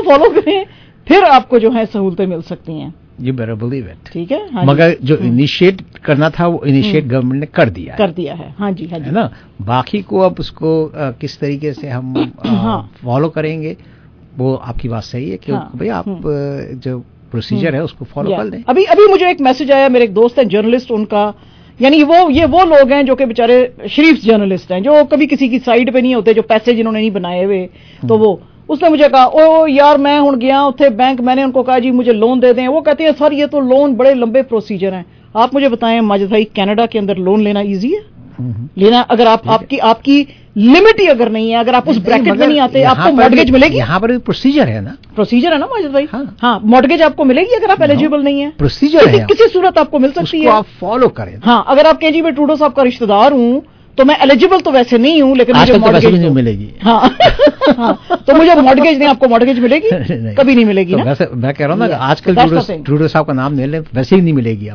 Follow کریں, پھر آپ کو جو ہے سہولتیں مل سکتی ہیں. You better believe it. ٹھیک ہے, مگر جو انیشیٹ کرنا تھا وہ انیشیٹ گورنمنٹ نے کر دیا ہے. ہاں جی ہے نا. باقی کو اب اس کو کس طریقے سے ہم فالو کریں گے, وہ آپ کی بات صحیح ہے کہ بھائی آپ جو پروسیجر ہے اس کو فالو کر لیں. ابھی مجھے ایک میسج آیا, میرے ایک دوست ہیں جرنلسٹ, ان کا یعنی وہ لوگ ہیں جو کہ بیچارے شریف جرنلسٹ ہیں, جو کبھی کسی کی سائڈ پہ نہیں ہوتے, جو پیسے جنہوں نے نہیں بنائے ہوئے, تو وہ اس نے مجھے کہا او یار میں ہوں گیا اتنے بینک, میں نے ان کو کہا جی مجھے لون دے دیں. وہ کہتے ہیں سر یہ تو لون بڑے لمبے پروسیجر ہیں. آپ مجھے بتائیں ماجد بھائی, کینیڈا کے اندر لون لینا ایزی ہے؟ لینا اگر آپ کی لمٹ ہی اگر نہیں ہے, اگر آپ اس بریکٹ میں نہیں آتے, آپ کو مارگیج ملے گی. یہاں پر بھی پروسیجر ہے نا ماجد بھائی. ہاں مارگیج آپ کو ملے گی اگر آپ ایلیجیبل نہیں ہیں. پروسیجر ہے, کسی صورت آپ کو مل سکتی ہے, آپ فالو کریں. ہاں اگر آپ کہیں جی میں ٹروڈو صاحب کا رشتہ دار ہوں تو میں ایلیجیبل تو ویسے نہیں ہوں, لیکن مجھے مارگیج نہیں ملے گی. ہاں تو مجھے مارگیج نہیں, آپ کو مارگیج ملے گی کبھی نہیں ملے گی. ویسے میں کہہ رہا ہوں نا کہ آج کل ٹروڈو صاحب کا نام لے لیں ویسے ہی نہیں ملے گی.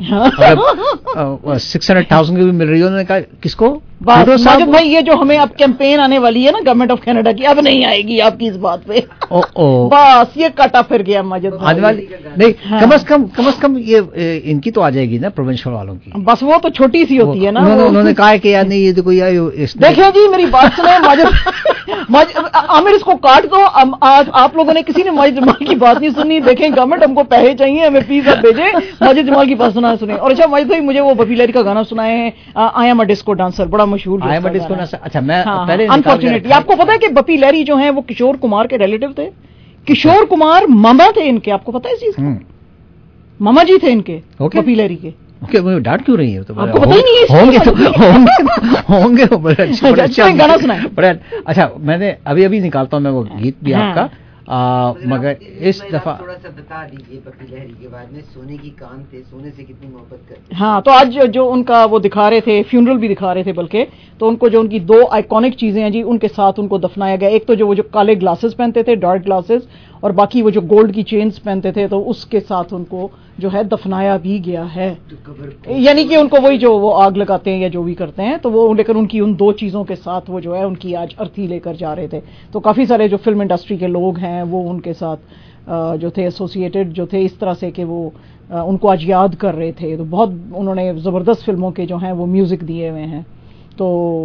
آپ 600,000 کی بھی مل رہی ہے, انہوں نے کہا کس کو, ماجد بھائی یہ جو ہمیں اب کیمپین آنے والی ہے نا گورنمنٹ آف کینیڈا کی, اب نہیں آئے گی آپ کی اس بات پہ. بس یہ کاٹا پھر گیا ماجد بھائی. نہیں کم از کم یہ ان کی تو آ جائے گی نا پروونشل والوں کی. بس وہ تو چھوٹی سی ہوتی ہے نا. انہوں نے کہا کہ یار نہیں یہ تو کوئی دیکھیں جی میری بات سنیں عامر, اس کو کاٹ دو. آپ لوگوں نے کسی نے ماجد جمال کی بات نہیں سنی. دیکھیں گورنمنٹ ہم کو پیسے چاہیے, ہمیں پلیز آپ بھیجیں, ماجد جمال کی بات سنیں. اور اچھا ماجد بھائی مجھے وہ بپی لہری کا گانا سنائے ہیں, I am a disco dancer, بڑا مشہور. اچھا میں انفارچونیٹلی آپ کو پتا ہے کہ بپی لہری جو ہیں وہ کشور کمار کے ریلیٹو تھے. کشور کمار ماما تھے ان کے, آپ کو پتا ہے اس چیز کا؟ ماما جی تھے ان کے بپی لہری کے. ڈانٹ کیوں رہی ہے, تو آپ کو پتہ ہی نہیں ہے. ہوں گے گانا سنائیں. بڑا اچھا, میں نے ابھی نکالتا ہوں میں وہ گیت بھی آپ کا, مگر اس دفعہ تھوڑا سا بتا دیجیے بپی لہری کے بارے میں. سونے کی کان تھے, سونے سے کتنی محبت کرتے. ہاں تو آج جو ان کا وہ دکھا رہے تھے, فیونرل بھی دکھا رہے تھے بلکہ, تو ان کو جو ان کی 2 آئیکونک چیزیں ہیں جی ان کے ساتھ ان کو دفنایا گیا. ایک تو جو وہ جو کالے گلاسز پہنتے تھے, ڈارک گلاسز, اور باقی وہ جو گولڈ کی چینز پہنتے تھے, تو اس کے ساتھ ان کو جو ہے دفنایا بھی گیا ہے. یعنی کہ ان کو وہی جو وہ آگ لگاتے ہیں یا جو بھی کرتے ہیں, تو وہ لیکن ان کی ان 2 چیزوں کے ساتھ وہ جو ہے ان کی آج ارتھی لے کر جا رہے تھے. تو کافی سارے جو فلم انڈسٹری کے لوگ ہیں وہ ان کے ساتھ جو تھے ایسوسیٹڈ جو تھے, اس طرح سے کہ وہ ان کو آج یاد کر رہے تھے. تو بہت انہوں نے زبردست فلموں کے جو ہیں وہ میوزک دیے ہوئے ہیں. تو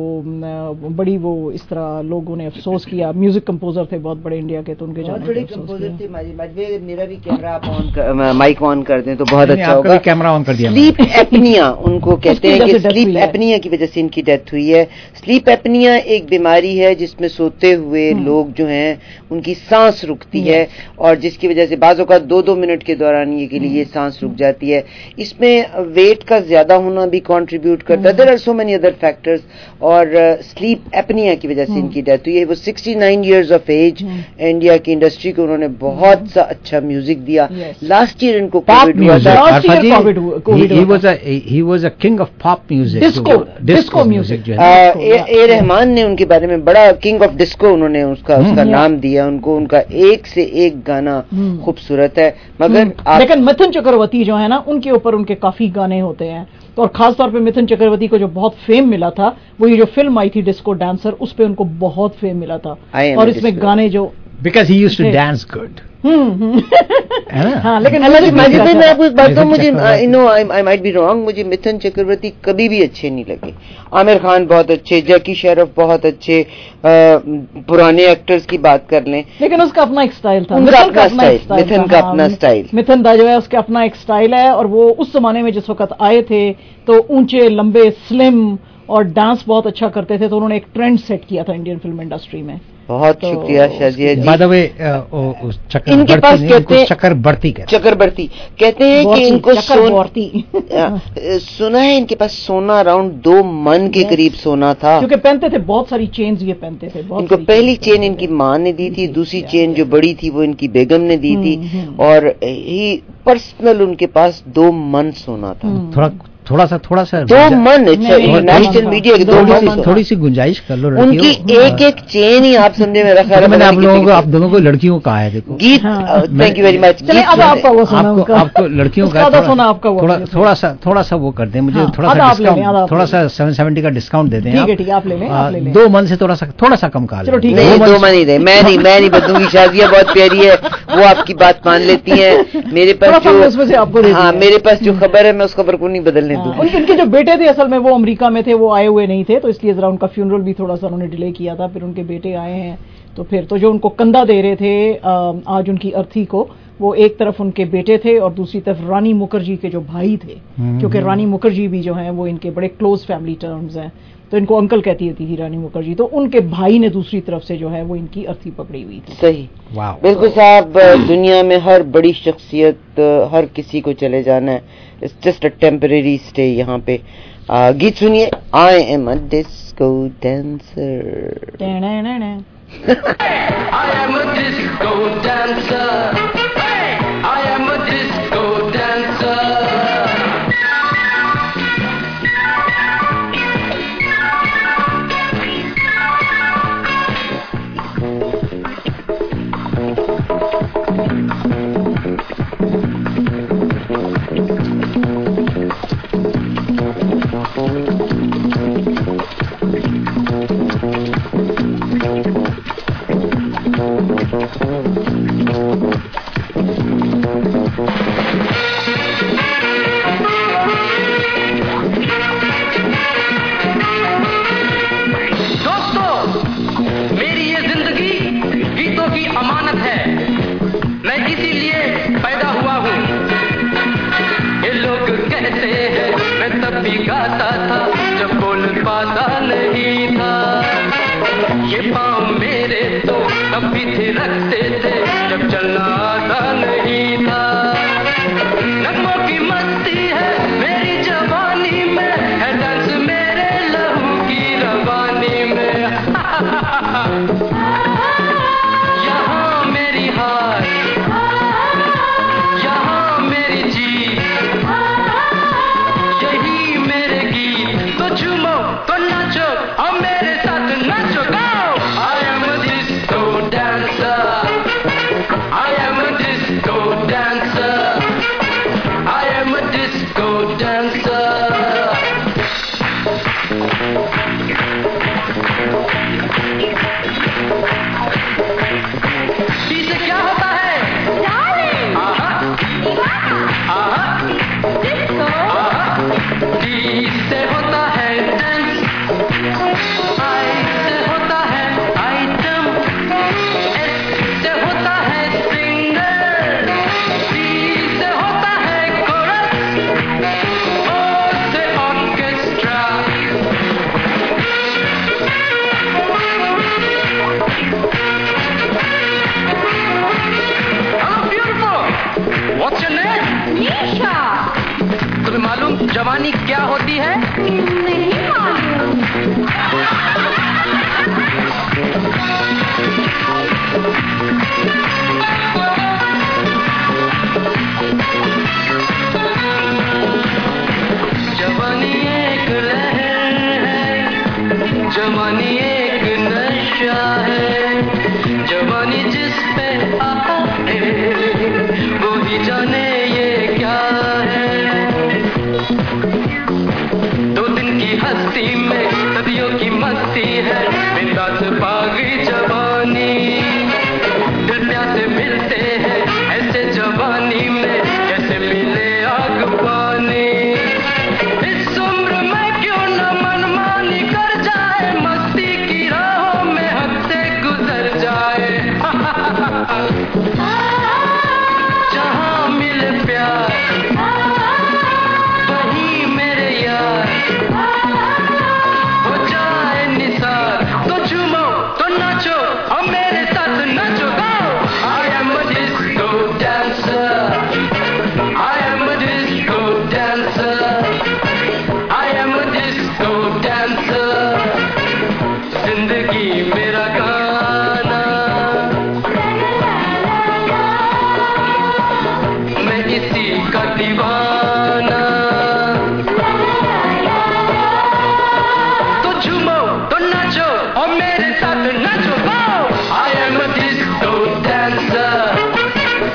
بڑی وہ اس طرح لوگوں نے افسوس کیا. میوزک کمپوزر تھے بہت بڑے انڈیا کے, تو ان کے بہت بڑے کمپوزر تھے. میرا بھی کیمرہ آپ مائک آن کر دیں تو بہت اچھا ہوگا. کیمرہ آن کر دیا. سلیپ ایپنیا ان کو کہتے ہیں کہ سلیپ ایپنیا کی وجہ سے ان کی ڈیتھ ہوئی ہے. سلیپ ایپنیا ایک بیماری ہے جس میں سوتے ہوئے لوگ جو ہیں ان کی سانس رکتی ہے, اور جس کی وجہ سے بعض اوقات 2 منٹ کے دوران یہ کے لیے سانس رک جاتی ہے. اس میں ویٹ کا زیادہ ہونا بھی کنٹریبیوٹ کرتا ہے. There are so many other factors, اور سلیپ ایپنیا کی وجہ سے ان کی ڈیتھ ہوئی ہے. وہ 69 ایئرز آف ایج. انڈیا کی انڈسٹری کو انہوں نے بہت سا اچھا میوزک دیا. لاسٹ ایئر ان کو کووڈ ہوا تھا. He was a king of pop music. Disco music. A Rahman نے ان کے بارے میں بڑا کنگ آف ڈسکو انہوں نے اس کا نام دیا ان کو. ان کا ایک سے ایک گانا خوبصورت ہے. مگر لیکن متھن چکرورتی جو ہے نا, ان کے اوپر ان کے کافی گانے ہوتے ہیں. اور خاص طور پہ متھن چکرورتی کو جو بہت فیم ملا تھا وہ یہ جو فلم آئی تھی ڈسکو ڈانسر, اس پہ ان کو بہت فیم ملا تھا. اور اس میں گانے جو because he used to dance good. ہاں لیکن میں آپ کو ایک بات کہوں, مجھے I might be wrong, مجھے متھن چکرورتی کبھی بھی اچھے نہیں لگے. عامر خان بہت اچھے, جیکی شیرف بہت اچھے, پرانے ایکٹرز کی بات کر لیں, لیکن اس کا اپنا ایک سٹائل تھا. متھن کا اپنا سٹائل, متھن دا جو ہے اس کا اپنا ایک سٹائل ہے. اور وہ اس زمانے میں جس وقت آئے تھے تو اونچے لمبے سلم اور ڈانس بہت اچھا کرتے تھے, تو انہوں نے ایک ٹرینڈ سیٹ کیا تھا انڈین فلم انڈسٹری میں. بہت شکریہ شازیہ جی. بائی دی وے ان کے پاس کہتے ہیں چکربرتی کہتے ہیں کہ ان کو سنا ہے ان کے پاس سونا اراؤنڈ 2 من کے قریب سونا تھا, کیونکہ پہنتے تھے بہت ساری چینز, یہ پہنتے تھے. ان کو پہلی چین ان کی ماں نے دی تھی, دوسری چین جو بڑی تھی وہ ان کی بیگم نے دی تھی, اور ہی پرسنل ان کے پاس 2 من سونا تھا. थोड़ा सा 2 मन नेशनल मीडिया के 2 मन थोड़ी सी गुंजाइश कर लो। उनकी एक चेन ही आप समझे में रखा है। मैंने आप दोनों को लड़कियों को कहा है, देखो गीत। Thank you very much. अब आपका वो सुना, आपको लड़कियों का थोड़ा सा वो कर दें, मुझे थोड़ा सा 770 का डिस्काउंट दे दें। ठीक है, आप ले लें। 2 मन से थोड़ा सा कम कर लें। नहीं, 2 मन ही दे, मैं नहीं बदलूंगी। शादियाँ बहुत प्यारी है, वो आपकी बात मान लेती है। मेरे पास जो खबर है मैं उस खबर को नहीं बदलने दूंगा। उनके जो बेटे थे असल में वो अमेरिका में थे, वो आए हुए नहीं थे, तो इसलिए जरा उनका फ्यूनरल भी थोड़ा सा उन्होंने डिले किया था। फिर उनके बेटे आए हैं, तो फिर तो जो उनको कंधा दे रहे थे आज उनकी अर्थी को, वो एक तरफ उनके बेटे थे और दूसरी तरफ रानी मुखर्जी के जो भाई थे, क्योंकि रानी मुखर्जी भी जो हैं वो इनके बड़े क्लोज फैमिली टर्म्स हैं, तो इनको अंकल कहती होती थी रानी मुखर्जी। तो उनके भाई ने दूसरी तरफ से जो है वो इनकी अर्थी पकड़ी हुई थी। सही, बिल्कुल साहब। दुनिया में हर बड़ी शख्सियत, हर किसी को चले जाना है, it's just a temporary stay. यहाँ पे गीत सुनिए, I am a disco dancer. I am a disco dancer. I am a disco dancer. गाता था जब बोल पाता नहीं था, ये पाँव मेरे तो तब भी थिरकते थे जब चलना आता नहीं था। नगमों की मस्ती है मेरी जवानी में, है डांस मेरे लहू की रवानी में। यहाँ मेरी हार, यहाँ मेरी जीत, यही मेरे गीत। तो झूमो तो नाचो और मेरे साथ नाचो। I am a disco dancer. I am a disco dancer. I am a disco dancer. D से क्या होता है? डी से होता है डांस, आई से होता है आइटम, एस से होता है सिंगर, सी से होता है कोरस, ओ से orchestra. Hello beautiful, what's your name? Nisha. तुम्हें मालूम जवानी क्या होती है? नहीं मालूम। जवानी एक लहर है, जवानी एक नशा है, जवानी जिस पे आए वो ही जाने ये क्या है। 2 दिन की हस्ती में सदियों की मस्ती है, बिंदास पागी जवानी। दिल प्यासे मिलते हैं ऐसे जवानी में, जैसे मिले आग पानी। इस उम्र में क्यों न मनमानी कर जाए, मस्ती की राहों में हद से गुजर जाए। जहाँ मिले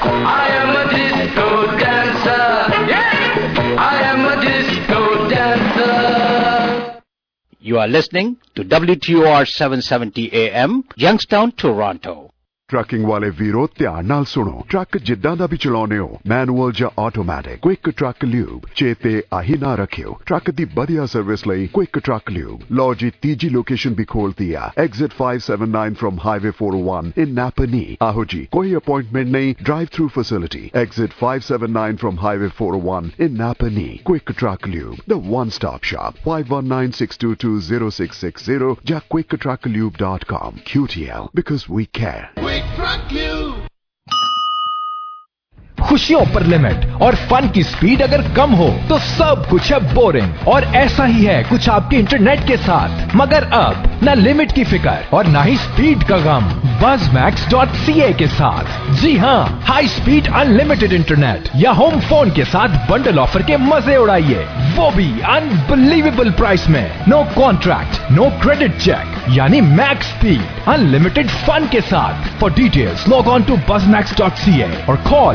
I am a disco dancer. Yeah, I am a disco dancer. You are listening to WTOR 770 AM, Youngstown, Toronto. Trucking ਵਾਲੇ ਵੀਰੋ ਧਿਆਨ ਨਾਲ ਸੁਣੋ। ਟਰੱਕ ਜਿੱਦਾਂ ਦਾ ਵੀ ਚਲਾਉਨੇ ਹੋ, ਮੈਨੂਅਲ ਜਾਂ ਆਟੋਮੈਟਿਕ, ਕੁਇਕ ਟਰੱਕ ਲਿਊਬ ਚੇਤੇ ਆਹੀ ਨਾ ਰੱਖਿਓ। ਟਰੱਕ ਦੀ ਵਧੀਆ ਸਰਵਿਸ ਲਈ ਕੁਇਕ ਟਰੱਕ ਲਿਊਬ। ਲਓ ਜੀ, ਤੀਜੀ ਲੋਕੇਸ਼ਨ ਵੀ ਖੋਲਤੀ ਆ, exit 579 from highway 401 in Napanee. ਆਹੋ ਜੀ, ਕੋਈ ਅਪਾਇੰਟਮੈਂਟ ਨਹੀਂ, drive through facility. Exit 579 from highway 401 in Napanee. Quick truck lube, the one stop shop, 519-622-0660 ਜਾਂ quicktrucklube.com. QTL, because we care. खुशियों पर लिमिट और फन की स्पीड अगर कम हो तो सब कुछ है बोरिंग, और ऐसा ही है कुछ आपके इंटरनेट के साथ। मगर अब न लिमिट की फिक्र और न ही स्पीड का गम buzzmax.ca के साथ। जी हाँ, हाई स्पीड अनलिमिटेड इंटरनेट या होम फोन के साथ बंडल ऑफर के मजे उड़ाइए, वो भी अनबिलीवेबल प्राइस में। No contract, no credit check, यानी मैक्स स्पीड अनलिमिटेड फन के साथ। For details log on to buzzmax.ca और कॉल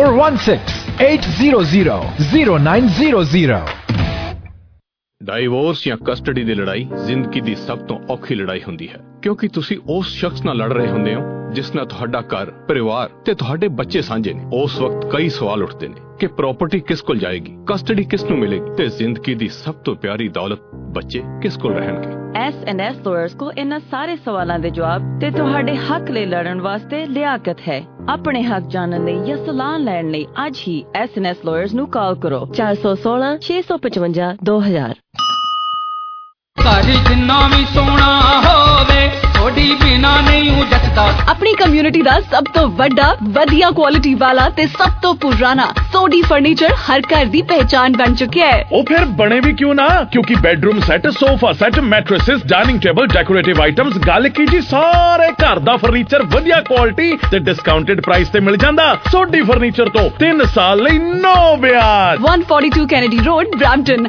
416-800-0900। ਡਾਈਵੋਰਸ ਜਾਂ ਕਸਟਡੀ ਦੀ ਲੜਾਈ ਜ਼ਿੰਦਗੀ ਦੀ ਸਭ ਤੋਂ ਔਖੀ ਲੜਾਈ ਹੁੰਦੀ ਹੈ, ਕਿਉਂਕਿ ਤੁਸੀਂ ਉਸ ਸ਼ਖਸ ਨਾਲ ਲੜ ਰਹੇ ਹੁੰਦੇ ਹੋ ਜਿਸ ਨਾਲ ਤੁਹਾਡਾ ਘਰ, ਪਰਿਵਾਰ ਤੇ ਤੁਹਾਡੇ ਬੱਚੇ ਸਾਂਝੇ ਨੇ। ਉਸ ਵਕਤ ਕਈ ਸਵਾਲ ਉੱਠਦੇ ਨੇ ਕਿ ਪ੍ਰਾਪਰਟੀ ਕਿਸ ਕੋਲ ਜਾਏਗੀ, ਕਸਟਡੀ ਕਿਸ ਨੂੰ ਮਿਲੇਗੀ ਤੇ ਜ਼ਿੰਦਗੀ ਦੀ ਸਭ ਤੋਂ ਪਿਆਰੀ ਦੌਲਤ ਬੱਚੇ ਕਿਸ ਕੋਲ ਰਹਿਣਗੇ। S&S ਲਾਇਰਸ ਕੋ ਇਹਨਾਂ ਸਾਰੇ ਸਵਾਲਾਂ ਦੇ ਜਵਾਬ ਤੇ ਤੁਹਾਡੇ ਹੱਕ ਲਈ ਲੜਨ ਵਾਸਤੇ ਲਿਆਕਤ ਹੈ। ਆਪਣੇ ਹੱਕ ਜਾਣਨ ਲਈ ਜਾਂ ਸਲਾਹ ਲੈਣ ਲਈ ਅੱਜ ਹੀ S&S ਲਾਇਰਸ ਨੂੰ ਕਾਲ ਕਰੋ 416-655-2000। ਘਰ ਜਿੰਨਾ ਵੀ ਸੋਹਣਾ ਹੋਵੇ ਥੋੜੀ ਬਿਨਾ ਨਹੀਂ ਉਹ ਜੱਟਦਾ। ਆਪਣੀ ਕਮਿਊਨਿਟੀ ਦਾ ਸਭ ਤੋਂ ਵੱਡਾ, ਵਧੀਆ ਕੁਆਲਿਟੀ ਵਾਲਾ ਤੇ ਸਭ ਤੋਂ ਪੁਰਾਣਾ ਸੋਡੀ ਫਰਨੀਚਰ ਹਰ ਘਰ ਦੀ ਪਹਿਚਾਨ ਬਣ ਚੁੱਕਿਆ ਹੈ। ਉਹ ਫਿਰ ਬਣੇ ਵੀ ਕਿਉਂ ਨਾ, ਕਿਉਂਕਿ bedroom set, sofa set, mattresses, dining table, decorative items, ਗੱਲ ਕੀ ਜੀ, ਸਾਰੇ ਘਰ ਦਾ ਫਰਨੀਚਰ ਵਧੀਆ ਕੁਆਲਿਟੀ ਤੇ ਡਿਸਕਾਊਂਟਡ ਪ੍ਰਾਈਸ ਤੇ ਮਿਲ ਜਾਂਦਾ। ਸੋਡੀ ਫਰਨੀਚਰ ਤੋਂ 3 ਸਾਲ ਲਈ ਨੋ ਵਿਆਜ। 142 ਕੈਨੇਡੀ ਰੋਡ, ਬ੍ਰੈਂਪਟਨ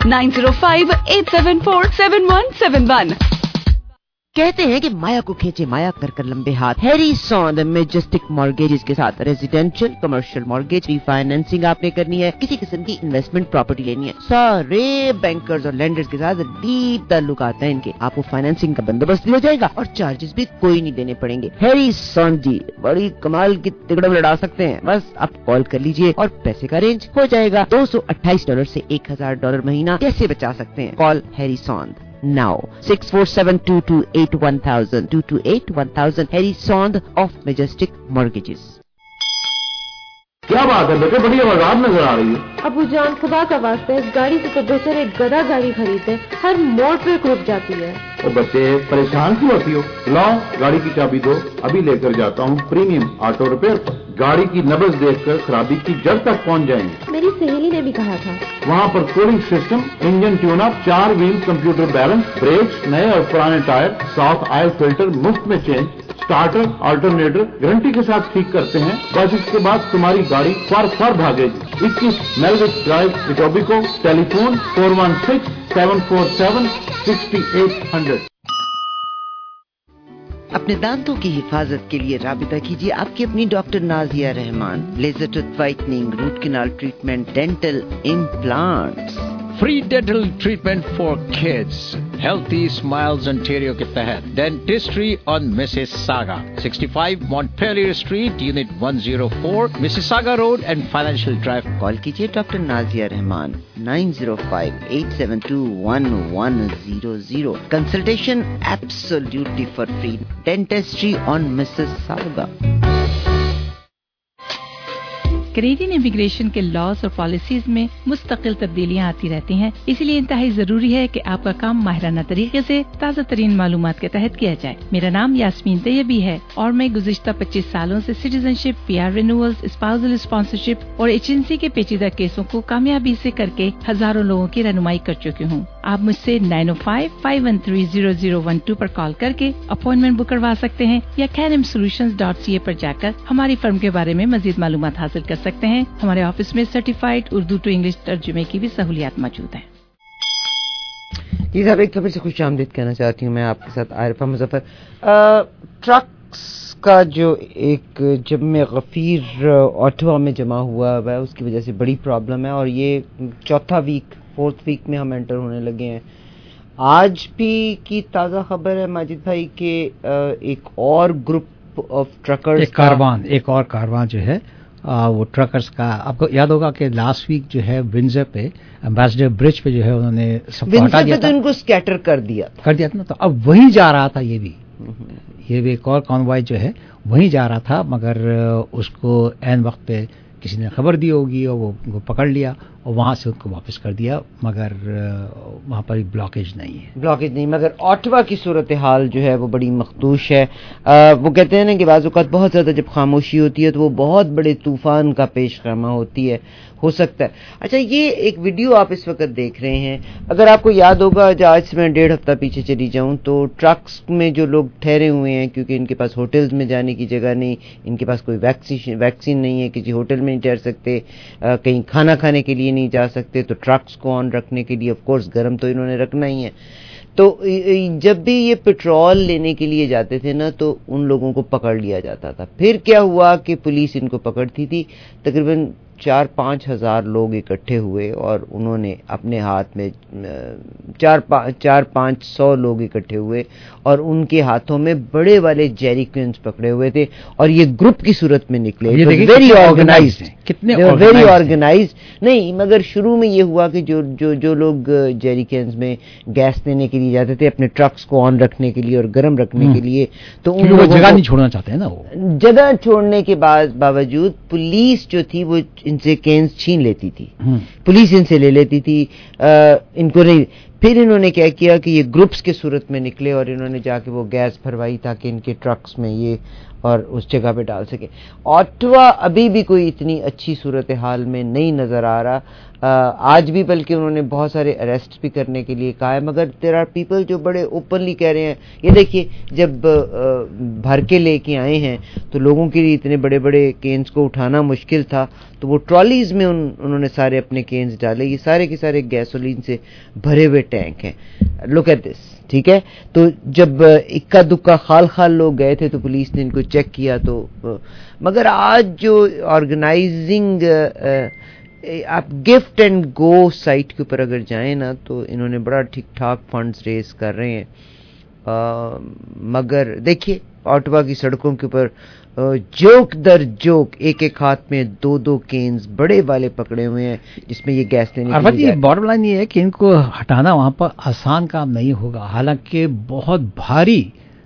9058747171। कहते हैं कि माया को खींचे माया कर कर लंबे हाथ। हैरी सॉन्द मैजेस्टिक मॉर्गेजेस के साथ रेजिडेंशियल, कमर्शियल मॉर्गेज, रीफाइनेंसिंग आपने करनी है, किसी किस्म की इन्वेस्टमेंट प्रॉपर्टी लेनी है, सारे बैंकर्स और लैंडर्स के साथ डीप ताल्लुक आता है इनके। आपको फाइनेंसिंग का बंदोबस्त भी हो जाएगा और चार्जेस भी कोई नहीं देने पड़ेंगे। हैरी सॉन्द जी बड़ी कमाल की तिकड़म लड़ा सकते हैं। बस आप कॉल कर लीजिए और पैसे का अरेंज हो जाएगा। $228 से $1000 महीना कैसे बचा सकते हैं? Call Harry Sond now 647-228-1000 228-1000 Harry Sond of Majestic Mortgages। क्या बात है बेटे, बड़ी आवाज़ नजर आ रही है। अबू जान, खुदा का वास्ता है, गाड़ी से तो बेहतर एक गधा गाड़ी खरीदे, हर मोड़ पे रुक जाती है। तो बच्चे परेशान क्यों होती हो? लाओ गाड़ी की चाबी दो, अभी लेकर जाता हूँ प्रीमियम ऑटो रिपेयर पर। गाड़ी की नब्ज देखकर खराबी की जड़ तक पहुँच जाएंगे। मेरी सहेली ने भी कहा था। वहाँ पर cooling system, engine tune up, 4 wheel computer balance, brakes, नए और पुराने टायर, साफ ऑयल फिल्टर मुफ्त में चेंज, स्टार्टर अल्टरनेटर गारंटी के साथ ठीक करते हैं। बस इसके बाद तुम्हारी गाड़ी फर भागेगी। 21 मेलविच ड्राइव, इटोबिको। टेलीफोन 416-747-6800। अपने दांतों की हिफाजत के लिए राबिता कीजिए आपकी अपनी doctor Nazia Rahman. Laser tooth whitening, root canal treatment, dental implants, free dental treatment for kids, healthy smiles Ontario के तहत dentistry on Mississauga, 65 Montpellier street, unit 104, Mississauga road and financial drive. Call कीजिए doctor Nazia Rahman 905-872-1100। Consultation absolutely for free. Dentistry on Mississauga. Canadian immigration के laws और policies में मुस्तकिल तब्दीलियां आती रहती हैं, इसलिए इंतहाई जरूरी है कि आपका काम माहिराना तरीके से ताज़ा तरीन मालूमात के तहत किया जाए। मेरा नाम यास्मीन तैयबी है और मैं गुज़िश्ता 25 सालों से citizenship, PR renewals, spousal sponsorship और एजेंसी के पेचीदा केसों को कामयाबी से करके हजारों लोगों की रहनुमाई कर चुकी हूँ। आप मुझसे 905-513-0012 पर कॉल करके अपॉइंटमेंट बुक करवा सकते हैं या canimsolutions.ca पर जाकर हमारी फर्म के बारे में मजीद मालूमात हासिल कर सकते हैं। हमारे ऑफिस में सर्टिफाइड उर्दू टू इंग्लिश तर्जुमे की भी सहूलियात मौजूद है। जी साहब, एक खबर से खुश आमदीद कहना चाहती हूँ मैं आपके साथ आरिफा मुजफ्फर। ट्रक्स کا جو ایک جم غفیر آٹوا میں جمع ہوا ہے اس کی وجہ سے بڑی پرابلم ہے، اور یہ فورتھ ویک میں ہم انٹر ہونے لگے ہیں. آج بھی کی تازہ خبر ہے ماجد بھائی کہ ایک اور گروپ آف ٹرکرز، ایک اور کارواں جو ہے وہ ٹرکرز کا، آپ کو یاد ہوگا کہ لاسٹ ویک جو ہے ونزر پہ امبیسڈر برج پہ جو ہے انہوں نے سب کو ہٹا دیا تھا، ان کو اسکیٹر کر دیا تھا. تو اب وہی جا رہا تھا، یہ بھی ایک اور کانوائے جو ہے وہیں جا رہا تھا، مگر اس کو عین وقت پہ کسی نے خبر دی ہوگی اور وہ ان کو پکڑ لیا اور وہاں سے ان کو واپس کر دیا، مگر وہاں پر بلاکیج نہیں، مگر آٹوا کی صورتحال جو ہے وہ بڑی مخدوش ہے. وہ کہتے ہیں نا کہ بعض اوقات بہت زیادہ جب خاموشی ہوتی ہے تو وہ بہت بڑے طوفان کا پیش خیمہ ہوتی ہے، ہو سکتا ہے. اچھا، یہ ایک ویڈیو آپ اس وقت دیکھ رہے ہیں، اگر آپ کو یاد ہوگا آج سے میں 1.5 ہفتہ پیچھے چلی جاؤں تو ٹرکس میں جو لوگ ٹھہرے ہوئے ہیں کیونکہ ان کے پاس ہوٹلز میں جانے کی جگہ نہیں، ان کے پاس کوئی ویکسین نہیں ہے، کسی ہوٹل میں نہیں ٹھہر سکتے، کہیں کھانا کھانے کے لیے نہیں جا سکتے، تو ٹرکس کو آن رکھنے کے لیے آف کورس گرم تو انہوں نے رکھنا ہی ہے. تو جب بھی یہ پیٹرول لینے کے لیے جاتے تھے نا تو ان لوگوں کو پکڑ لیا جاتا تھا. پھر کیا ہوا کہ پولیس ان کو پکڑتی تھی، تقریباً 4-5 ہزار لوگ اکٹھے ہوئے اور انہوں نے اپنے ہاتھ میں 400-500 لوگ اکٹھے ہوئے اور ان کے ہاتھوں میں بڑے والے جیری کینز پکڑے ہوئے تھے اور یہ گروپ کی صورت میں نکلے. ویری آرگنائزڈ نہیں، مگر شروع میں یہ ہوا کہ جو لوگ جیری کینز میں گیس دینے کے لیے جاتے تھے اپنے ٹرکس کو آن رکھنے کے لیے اور گرم رکھنے کے لیے، تو ان لوگوں جگہ نہیں چھوڑنا چاہتے ہیں نا، وہ جگہ چھوڑنے کے باوجود پولیس جو تھی وہ ان سے کینز چھین لیتی تھی، پولیس ان سے لے لیتی تھی، ان کو نہیں. پھر انہوں نے کیا کیا کہ یہ گروپس کے صورت میں نکلے اور انہوں نے جا کے وہ گیس بھروائی تاکہ ان کے ٹرکس میں یہ اور اس جگہ پہ ڈال سکے. آٹوا ابھی بھی کوئی اتنی اچھی صورتحال میں نہیں نظر آ رہا. آج بھی بلکہ انہوں نے بہت سارے اریسٹ بھی کرنے کے لیے کہا ہے، مگر دیر آر پیپل جو بڑے اوپنلی کہہ رہے ہیں. یہ دیکھیے جب بھر کے لے کے آئے ہیں تو لوگوں کے لیے اتنے بڑے بڑے کینز کو اٹھانا مشکل تھا، تو وہ ٹرالیز میں انہوں نے سارے اپنے کینز ڈالے. یہ سارے کے سارے گیسولین سے بھرے ہوئے ٹینک ہیں. لک ایٹ دس، ٹھیک ہے. تو جب اکا دکا خال لوگ گئے تھے تو پولیس نے ان کو چیک کیا. تو مگر آج جو آرگنائزنگ، آپ گفٹ اینڈ گو سائٹ کے اوپر اگر جائیں نا تو انہوں نے بڑا ٹھیک ٹھاک فنڈز ریز کر رہے ہیں. مگر دیکھیے آٹوا کی سڑکوں کے اوپر جوک در جوک ایک ہاتھ میں 2 کینز بڑے والے پکڑے ہوئے ہیں جس میں یہ گیس لینے کے لیے. باٹم لائن یہ ہے کہ ان کو ہٹانا وہاں پر آسان کام نہیں ہوگا، حالانکہ بہت بھاری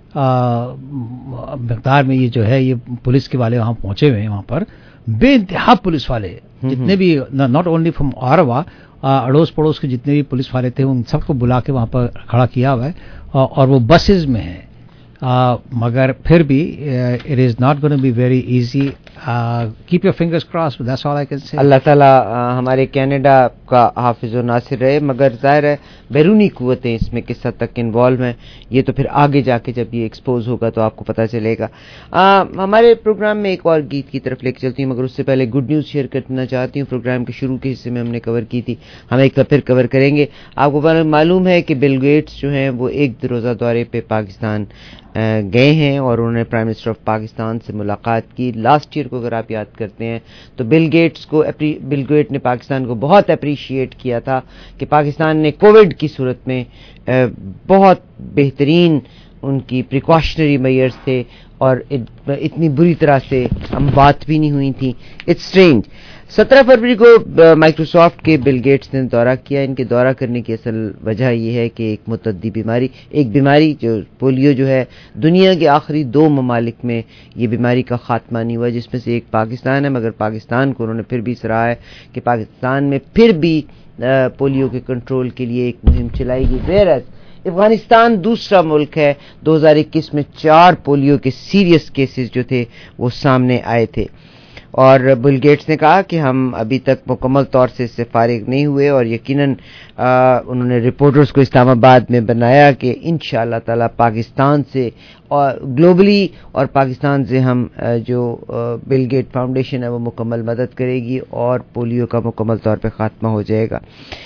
مقدار میں یہ جو ہے یہ پولیس کے والے وہاں پہنچے ہوئے ہیں. وہاں پر بے انتہا پولیس والے جتنے بھی، ناٹ اونلی فرام آروا، اڑوس پڑوس کے جتنے بھی پولیس والے تھے ان سب کو بلا کے وہاں پر کھڑا کیا ہوا ہے اور وہ بسز میں ہیں. مگر پھر بھی it is not gonna be very easy. Keep your fingers crossed, that's all I can say. اللہ تعالیٰ ہمارے کینیڈا کا حافظ و ناصر رہے. مگر ظاہر ہے بیرونی قوتیں اس میں کس حد تک انوالو ہیں، یہ تو پھر آگے جا کے جب یہ ایکسپوز ہوگا تو آپ کو پتہ چلے گا. ہمارے پروگرام میں ایک اور گیت کی طرف لے کے چلتی ہوں، مگر اس سے پہلے گڈ نیوز شیئر کرنا چاہتی ہوں. پروگرام کے شروع کے حصے میں ہم نے کور کی تھی، ہم ایک بار پھر کور کریں گے. آپ کو معلوم ہے کہ بل گیٹس جو ہیں وہ ایک روزہ دورے پہ پاکستان گئے ہیں اور انہوں نے پرائم منسٹر آف پاکستان سے ملاقات کی. لاسٹ ایئر کو اگر آپ یاد کرتے ہیں تو بل گیٹ نے پاکستان کو بہت اپریشیٹ کیا تھا کہ پاکستان نے کووڈ کی صورت میں بہت بہترین ان کی پریکاشنری میئرز تھے اور اتنی بری طرح سے اموات بھی نہیں ہوئی تھیں. It's strange. 17 فروری کو مائکروسافٹ کے بل گیٹس نے دورہ کیا. ان کے دورہ کرنے کی اصل وجہ یہ ہے کہ ایک متعدی بیماری جو پولیو جو ہے، دنیا کے آخری 2 ممالک میں یہ بیماری کا خاتمہ نہیں ہوا، جس میں سے ایک پاکستان ہے. مگر پاکستان کو انہوں نے پھر بھی سراہا ہے کہ پاکستان میں پھر بھی پولیو کے کنٹرول کے لیے ایک مہم چلائی گئی. ویئرز افغانستان دوسرا ملک ہے. 2021 میں 4 پولیو کے سیریس کیسز جو تھے وہ سامنے آئے تھے اور بل گیٹس نے کہا کہ ہم ابھی تک مکمل طور سے اس سے فارغ نہیں ہوئے اور یقیناً انہوں نے رپورٹرز کو اسلام آباد میں بنایا کہ انشاءاللہ تعالی پاکستان سے اور گلوبلی اور پاکستان سے ہم جو بل گیٹ فاؤنڈیشن ہے وہ مکمل مدد کرے گی اور پولیو کا مکمل طور پہ خاتمہ ہو جائے گا.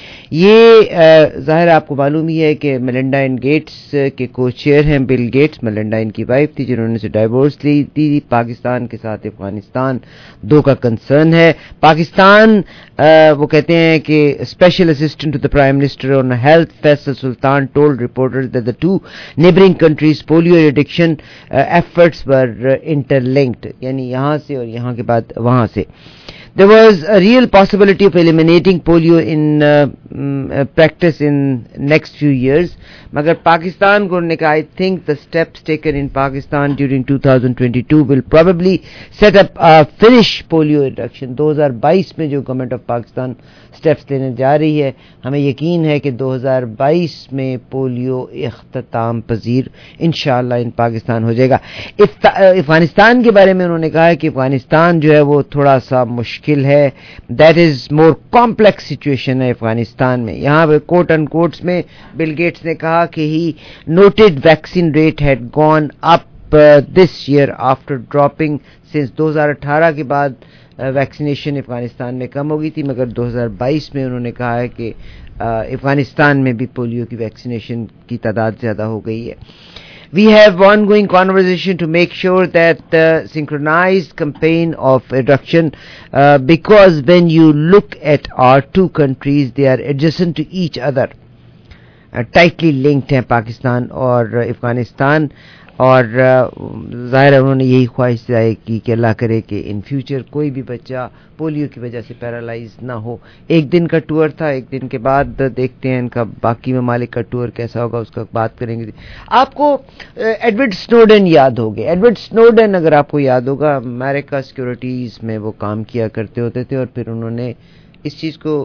یہ ظاہر آپ کو معلوم ہی ہے کہ میلنڈا اینڈ گیٹس کے کو چیئر ہیں بل گیٹس. میلنڈا ان کی وائف تھی جنہوں نے سے ڈائیورس لی تھی. پاکستان کے ساتھ افغانستان دو کا کنسرن ہے. پاکستان وہ کہتے ہیں کہ special assistant to the prime minister on health Faisal Sultan told reporters that the two neighboring countries polio eradication efforts were interlinked, یعنی یہاں سے اور یہاں کے بعد وہاں سے. There was a real possibility of eliminating polio in practice in next few years. مگر پاکستان کو نے کہا I think the steps taken in Pakistan during 2022 will probably set up a finish polio reduction. 2022 میں جو گورنمنٹ آف پاکستان سٹیپس لینے جا رہی ہے ہمیں یقین ہے کہ 2022 میں پولیو اختتام پذیر انشاءاللہ ان پاکستان ہو جائے گا. افغانستان کے بارے میں انہوں نے کہا کہ افغانستان جو ہے وہ تھوڑا سا مشکل ہے. That is more complex situation ہے افغانستان میں. یہاں پہ کوٹ ان کوٹس میں بل گیٹس نے کہا کہ he noted vaccine rate had gone up this year after dropping since 2018 کے بعد ویکسینیشن افغانستان میں کم ہو گئی تھی مگر 2022 میں انہوں نے کہا ہے کہ افغانستان میں بھی پولیو کی ویکسینیشن کی تعداد زیادہ ہو گئی ہے. We have ongoing conversation to make sure that the synchronized campaign of reduction, because when you look at our two countries, they are adjacent to each other, tightly linked ہیں پاکستان اور افغانستان. اور ظاہر ہے انہوں نے یہی خواہش ظاہر کی کہ اللہ کرے کہ ان فیوچر کوئی بھی بچہ پولیو کی وجہ سے پیرالائز نہ ہو. ایک دن کا ٹور تھا, ایک دن کے بعد دیکھتے ہیں ان کا باقی ممالک کا ٹور کیسا ہوگا, اس کا بات کریں گے. آپ کو ایڈورڈ سنوڈن یاد ہوگے. ایڈورڈ سنوڈن اگر آپ کو یاد ہوگا امریکہ سیکورٹیز میں وہ کام کیا کرتے ہوتے تھے اور پھر انہوں نے اس چیز کو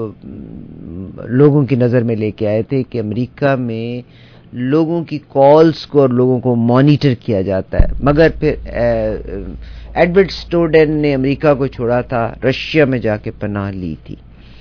لوگوں کی نظر میں لے کے آئے تھے کہ امریکہ میں لوگوں کی کالز کو اور لوگوں کو مانیٹر کیا جاتا ہے. مگر پھر ایڈورڈ سنوڈن نے امریکہ کو چھوڑا تھا, رشیا میں جا کے پناہ لی تھی.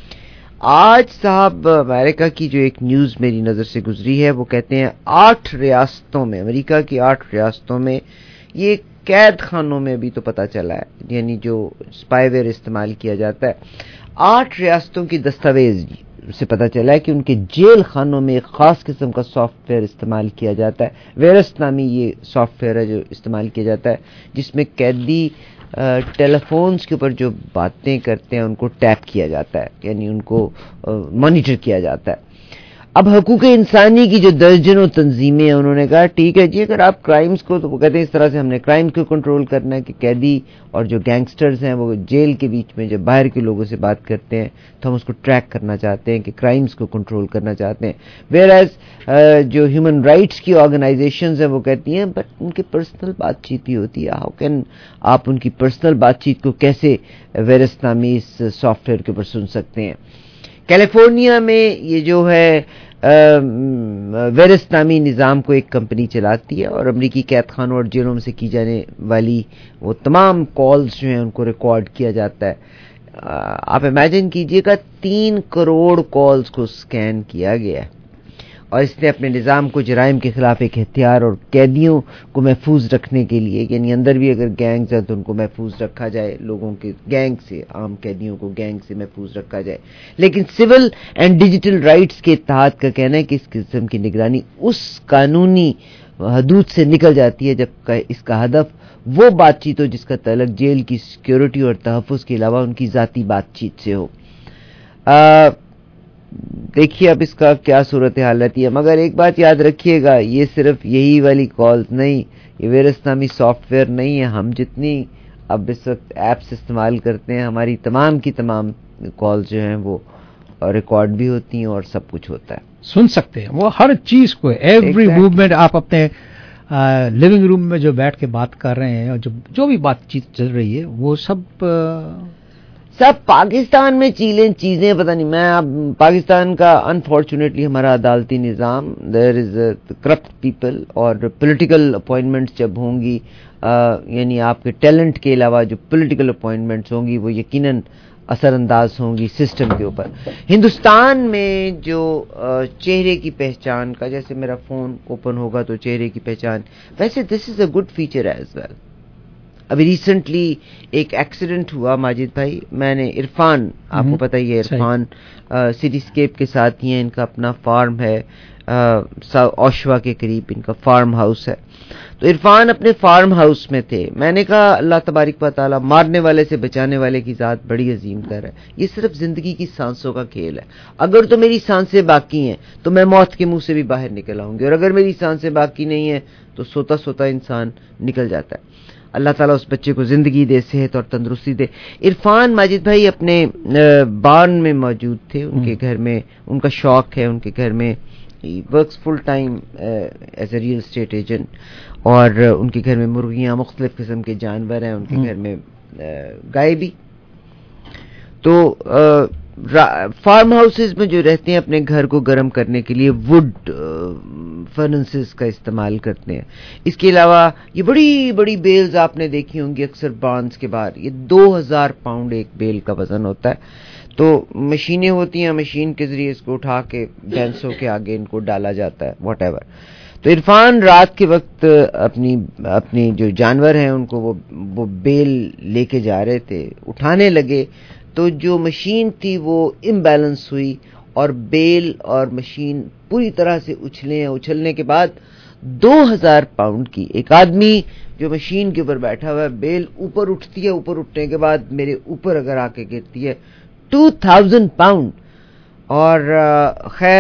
آج صاحب امریکہ کی جو ایک نیوز میری نظر سے گزری ہے وہ کہتے ہیں 8 ریاستوں میں, امریکہ کی 8 ریاستوں میں, یہ قید خانوں میں بھی تو پتہ چلا ہے, یعنی جو اسپائی ویئر استعمال کیا جاتا ہے, 8 ریاستوں کی دستاویز سے پتہ چلا ہے کہ ان کے جیل خانوں میں ایک خاص قسم کا سافٹ ویئر استعمال کیا جاتا ہے. ویرس نامی یہ سافٹ ویئر ہے جو استعمال کیا جاتا ہے جس میں قیدی ٹیلی فونز کے اوپر جو باتیں کرتے ہیں ان کو ٹیپ کیا جاتا ہے, یعنی ان کو مانیٹر کیا جاتا ہے. اب حقوق انسانی کی جو درجنوں تنظیمیں ہیں انہوں نے کہا ٹھیک ہے جی اگر آپ کرائمز کو, تو وہ کہتے ہیں اس طرح سے ہم نے کرائم کو کنٹرول کرنا ہے کہ قیدی اور جو گینگسٹرز ہیں وہ جیل کے بیچ میں جب باہر کے لوگوں سے بات کرتے ہیں تو ہم اس کو ٹریک کرنا چاہتے ہیں کہ کرائمز کو کنٹرول کرنا چاہتے ہیں. ویئر ایز جو ہیومن رائٹس کی آرگنائزیشنز ہیں وہ کہتی ہیں بٹ ان کی پرسنل بات چیت بھی ہوتی ہے. ہاؤ کین آپ ان کی پرسنل بات چیت کو کیسے ویرس نامی اس سافٹ ویئر کے اوپر سن سکتے ہیں. کیلیفورنیا میں یہ جو ہے ویرس نامی نظام کو ایک کمپنی چلاتی ہے اور امریکی قید خانوں اور جیلوں میں سے کی جانے والی وہ تمام کالز جو ہیں ان کو ریکارڈ کیا جاتا ہے. آپ امیجن کیجئے گا 3 کروڑ کالز کو سکین کیا گیا ہے اور اس نے اپنے نظام کو جرائم کے خلاف ایک ہتھیار اور قیدیوں کو محفوظ رکھنے کے لیے, یعنی اندر بھی اگر گینگز ہیں تو ان کو محفوظ رکھا جائے, لوگوں کے گینگ سے, عام قیدیوں کو گینگ سے محفوظ رکھا جائے. لیکن سول اینڈ ڈیجیٹل رائٹس کے اتحاد کا کہنا ہے کہ اس قسم کی نگرانی اس قانونی حدود سے نکل جاتی ہے جب اس کا ہدف وہ بات چیت ہو جس کا تعلق جیل کی سیکیورٹی اور تحفظ کے علاوہ ان کی ذاتی بات چیت سے ہو. دیکھیے اب اس کا کیا صورتحال رہتی ہے. مگر ایک بات یاد رکھیے گا, یہ صرف یہی والی کالز نہیں, یہ ویرس نامی سافٹ ویئر نہیں ہے. ہم جتنی اب اس وقت ایپس استعمال کرتے ہیں ہماری تمام کی تمام کالز جو ہیں وہ ریکارڈ بھی ہوتی ہیں اور سب کچھ ہوتا ہے, سن سکتے ہیں وہ ہر چیز کو, ایوری موومنٹ. آپ اپنے لیونگ روم میں جو بیٹھ کے بات کر رہے ہیں اور جو بھی بات چیت چل رہی ہے وہ سب پاکستان میں چیزیں پتہ نہیں. میں اب پاکستان کا انفارچونیٹلی ہمارا عدالتی نظام, دیر از کرپٹ پیپل, اور پولیٹیکل اپوائنٹمنٹس جب ہوں گی یعنی آپ کے ٹیلنٹ کے علاوہ جو پولیٹیکل اپوائنٹمنٹس ہوں گی وہ یقیناً اثر انداز ہوں گی سسٹم کے اوپر. ہندوستان میں جو چہرے کی پہچان کا، جیسے میرا فون اوپن ہوگا تو چہرے کی پہچان، ویسے this is a good feature as well. ابھی ریسنٹلی ایک ایکسیڈنٹ ہوا ماجد بھائی، میں نے عرفان، آپ کو پتہ ہی ہے عرفان سٹی اسکیپ کے ساتھ ہی ہیں، ان کا اپنا فارم ہے اوشوا کے قریب ان کا فارم ہاؤس ہے. تو عرفان اپنے فارم ہاؤس میں تھے. میں نے کہا اللہ تبارک و تعالی مارنے والے سے بچانے والے کی ذات بڑی عظیم تر ہے. یہ صرف زندگی کی سانسوں کا کھیل ہے. اگر تو میری سانسیں باقی ہیں تو میں موت کے منہ سے بھی باہر نکل آؤں گی، اور اگر میری سانسیں باقی نہیں ہیں تو سوتا سوتا انسان نکل جاتا ہے. اللہ تعالیٰ اس بچے کو زندگی دے، صحت اور تندرستی دے. عرفان ماجد بھائی اپنے بارن میں موجود تھے، ان کے گھر میں، ان کا شوق ہے ان کے گھر میں، he works full time as a real estate agent, اور ان کے گھر میں مرغیاں، مختلف قسم کے جانور ہیں، ان کے گھر میں گائے بھی. تو فارم ہاؤسز میں جو رہتے ہیں اپنے گھر کو گرم کرنے کے لیے وڈ فرنسز کا استعمال کرتے ہیں. اس کے علاوہ یہ بڑی بڑی بیلز آپ نے دیکھی ہوں گی اکثر بارنز کے باہر، یہ 2000 پاؤنڈ ایک بیل کا وزن ہوتا ہے. تو مشینیں ہوتی ہیں، مشین کے ذریعے اس کو اٹھا کے بینسوں کے آگے ان کو ڈالا جاتا ہے واٹ ایور. تو عرفان رات کے وقت اپنی جو جانور ہیں ان کو وہ بیل لے کے جا رہے تھے، اٹھانے لگے تو جو مشین تھی وہ امبیلنس ہوئی اور بیل اور مشین پوری طرح سے اچھلنے کے بعد 2000 پاؤنڈ کی، ایک آدمی جو مشین کے اوپر بیٹھا ہوا ہے، بیل اوپر اٹھتی ہے، اوپر اٹھنے کے بعد میرے اوپر اگر آ کے گرتی ہے 2000 پاؤنڈ. اور خیر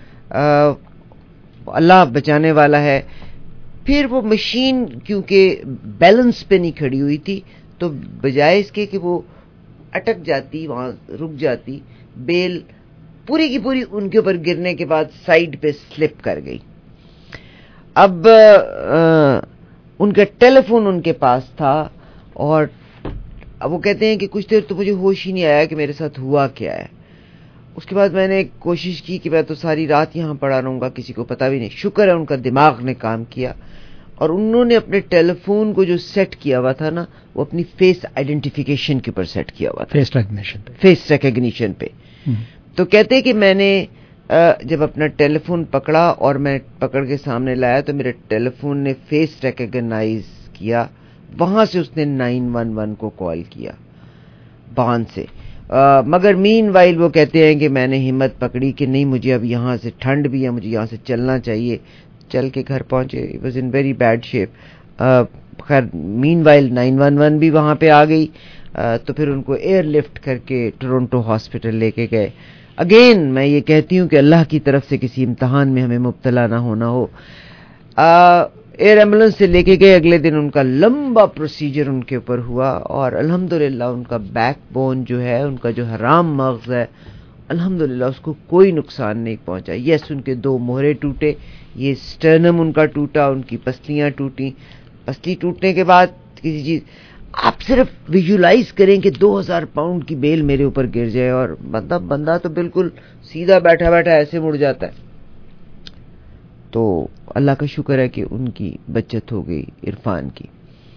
اللہ بچانے والا ہے. پھر وہ مشین کیونکہ بیلنس پہ نہیں کھڑی ہوئی تھی تو بجائے اس کے کہ وہ اٹک جاتی، وہاں رک جاتی، بیل پوری کی پوری ان کے اوپر گرنے کے بعد سائڈ پہ سلپ کر گئی. اب ان کا ٹیلی فون ان کے پاس تھا، اور اب وہ کہتے ہیں کہ کچھ دیر تو مجھے ہوش ہی نہیں آیا کہ میرے ساتھ ہوا کیا ہے. اس کے بعد میں نے کوشش کی کہ میں تو ساری رات یہاں پڑا رہوں گا، کسی کو پتہ بھی نہیں. شکر ہے ان کا دماغ نے کام کیا، اور انہوں نے اپنے ٹیلی فون کو جو سیٹ کیا ہوا تھا نا، وہ اپنی فیس آئیڈینٹیفیکیشن کے اوپر سیٹ کیا ہوا تھا، فیس ریکگنیشن پہ. تو کہتے کہ میں نے جب اپنا ٹیلی فون پکڑا اور میں پکڑ کے سامنے لایا تو میرے ٹیلی فون نے فیس ریکگنائز کیا، وہاں سے اس نے 911 کو کال کیا بان سے. مگر مین وائل وہ کہتے ہیں کہ میں نے ہمت پکڑی کہ نہیں، مجھے اب یہاں سے ٹھنڈ بھی ہے، مجھے یہاں سے چلنا چاہیے. چل کے گھر پہنچے. It was in very bad shape. خیر مین وائل 911 بھی وہاں پہ آ گئی، تو پھر ان کو ایئر لفٹ کر کے ٹورنٹو ہاسپٹل لے کے گئے. اگین میں یہ کہتی ہوں کہ اللہ کی طرف سے کسی امتحان میں ہمیں مبتلا نہ ہونا ہو. ایئر ایمبولینس سے لے کے گئے. اگلے دن ان کا لمبا پروسیجر ان کے اوپر ہوا، اور الحمدللہ ان کا بیک بون جو ہے، ان کا جو حرام مغز ہے، الحمدللہ اس کو کوئی نقصان نہیں پہنچا. یس ان کے 2 مہرے ٹوٹے، یہ سٹرنم ان کا ٹوٹا، ان کی پسلیاں ٹوٹی. پسلی ٹوٹنے کے بعد کسی چیز، آپ صرف ویژولائز کریں کہ 2000 پاؤنڈ کی بیل میرے اوپر گر جائے اور بندہ تو بالکل سیدھا بیٹھا بیٹھا ایسے مڑ جاتا ہے. تو اللہ کا شکر ہے کہ ان کی بچت ہو گئی عرفان کی.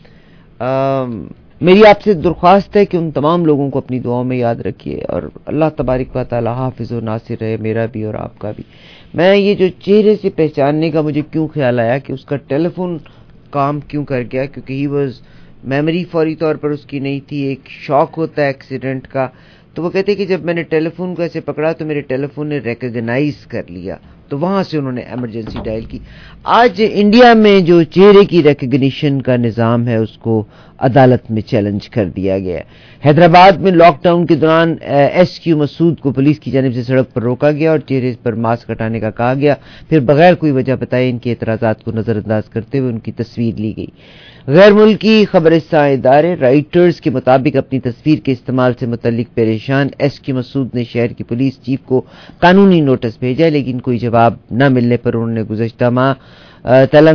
میری آپ سے درخواست ہے کہ ان تمام لوگوں کو اپنی دعاؤں میں یاد رکھیے، اور اللہ تبارک و تعالی حافظ و ناصر رہے، میرا بھی اور آپ کا بھی. میں یہ جو چہرے سے پہچاننے کا مجھے کیوں خیال آیا کہ اس کا ٹیلی فون کام کیوں کر گیا، کیونکہ ہی واز میموری فوری طور پر اس کی نہیں تھی. ایک شوق ہوتا ہے ایکسیڈنٹ کا. تو وہ کہتے کہ جب میں نے ٹیلی فون کو ایسے پکڑا تو میرے ٹیلی فون نے ریکگنائز کر لیا، تو وہاں سے انہوں نے ایمرجنسی ڈائل کی. آج انڈیا میں جو چہرے کی ریکگنیشن کا نظام ہے اس کو عدالت میں چیلنج کر دیا گیا ہے. حیدرآباد میں لاک ڈاؤن کے دوران ایس کیو مسعود کو پولیس کی جانب سے سڑک پر روکا گیا اور چہرے پر ماسک ہٹانے کا کہا گیا. پھر بغیر کوئی وجہ بتائے ان کے اعتراضات کو نظر انداز کرتے ہوئے ان کی تصویر لی گئی. غیر ملکی خبررساں ادارے رائٹرز کے مطابق اپنی تصویر کے استعمال سے متعلق پریشان ایس کیو مسعود نے شہر کی پولیس چیف کو قانونی نوٹس بھیجا، لیکن کوئی جواب نہ ملنے پر انہوں نے گزشتہ ماہ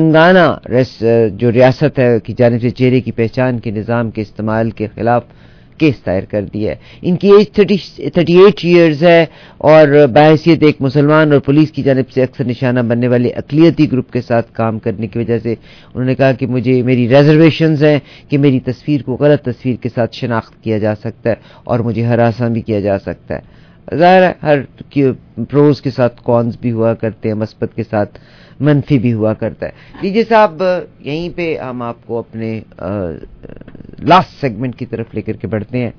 تلنگانہ جو ریاست ہے کی جانب سے چہرے کی پہچان کے نظام کے استعمال کے خلاف کیس دائر کر دیا ہے. ان کی ایج 38 ایئرز ہے اور بحیثیت ایک مسلمان اور پولیس کی جانب سے اکثر نشانہ بننے والے اقلیتی گروپ کے ساتھ کام کرنے کی وجہ سے انہوں نے کہا کہ مجھے میری ریزرویشنز ہیں کہ میری تصویر کو غلط تصویر کے ساتھ شناخت کیا جا سکتا ہے اور مجھے ہراساں بھی کیا جا سکتا ہے. ظاہر ہے ہر پروز کے ساتھ کونز بھی ہوا کرتے ہیں, مثبت کے ساتھ منفی بھی ہوا کرتا ہے. لیجیے صاحب یہیں پہ ہم آپ کو اپنے لاسٹ سیگمنٹ کی طرف لے کر کے بڑھتے ہیں.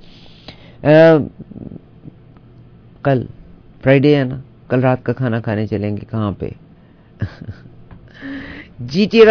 کل فرائیڈے ہے نا, کل رات کا کھانا کھانے چلیں گے کہاں پہ؟ جی ٹی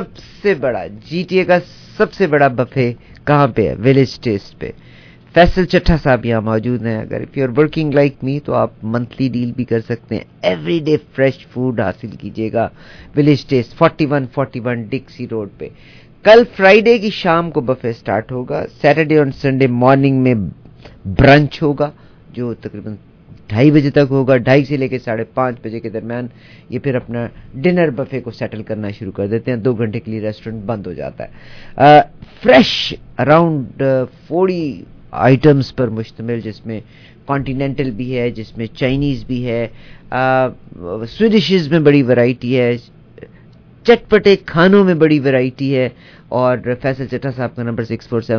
اے کا سب سے بڑا بفے کہاں پہ ہے؟ ولیج ٹیسٹ پہ. فیصل چٹھا صاحب یہاں موجود ہیں. اگر if you are working like me تو آپ منتھلی ڈیل بھی کر سکتے ہیں. ایوری ڈے فریش فوڈ حاصل کیجیے گا. ولیج ٹیسٹ 4141 ڈکسی روڈ پہ. کل فرائیڈے کی شام کو بفے سٹارٹ ہوگا. سیٹرڈے اور سنڈے مارننگ میں برنچ ہوگا جو تقریباً 2:30 بجے تک ہوگا. 2:30 سے لے کے 5:30 بجے کے درمیان یہ پھر اپنا ڈنر بفے کو سیٹل کرنا شروع کر دیتے ہیں. 2 گھنٹے کے لیے ریسٹورنٹ بند ہو جاتا ہے. فریش اراؤنڈ 40 آئٹمس پر مشتمل, جس میں کانٹیننٹل بھی ہے, جس میں چائنیز بھی ہے, سویڈشز میں بڑی ورائٹی ہے, چٹپٹے کھانوں میں بڑی ورائٹی ہے. اور فیصل چٹھا صاحب کا نمبر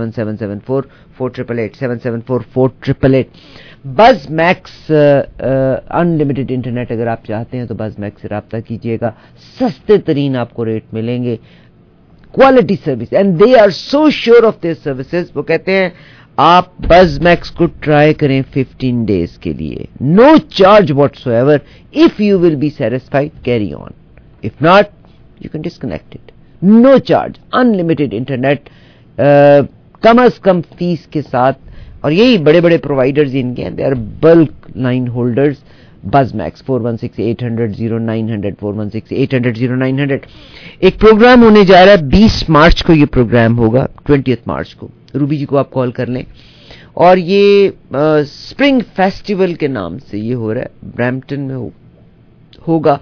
6477744888 7744888. بز میکس انلمیٹڈ انٹرنیٹ اگر آپ چاہتے ہیں تو بز میکس سے رابطہ کیجیے گا. سستے ترین آپ کو ریٹ ملیں گے. Quality service and they are so sure of their services. وہ کہتے ہیں آپ بز میکس کو ٹرائی کریں 15 ڈیز کے لیے, no charge whatsoever. If you will be satisfied carry on, if not you can disconnect it. No charge, unlimited internet کم از کم فیس کے ساتھ. اور یہی بڑے بڑے پرووائڈرز ان کے ہیں. They are bulk line holders. Buzz Max 4168000900 4168000900. ایک پروگرام ہونے جا رہا ہے 20 مارچ کو. یہ پروگرام ہوگا 20 مارچ کو. روبی جی کو آپ کال کر لیں. اور یہ اسپرنگ فیسٹیول کے نام سے یہ ہو رہا ہے, برامپٹن میں ہوگا.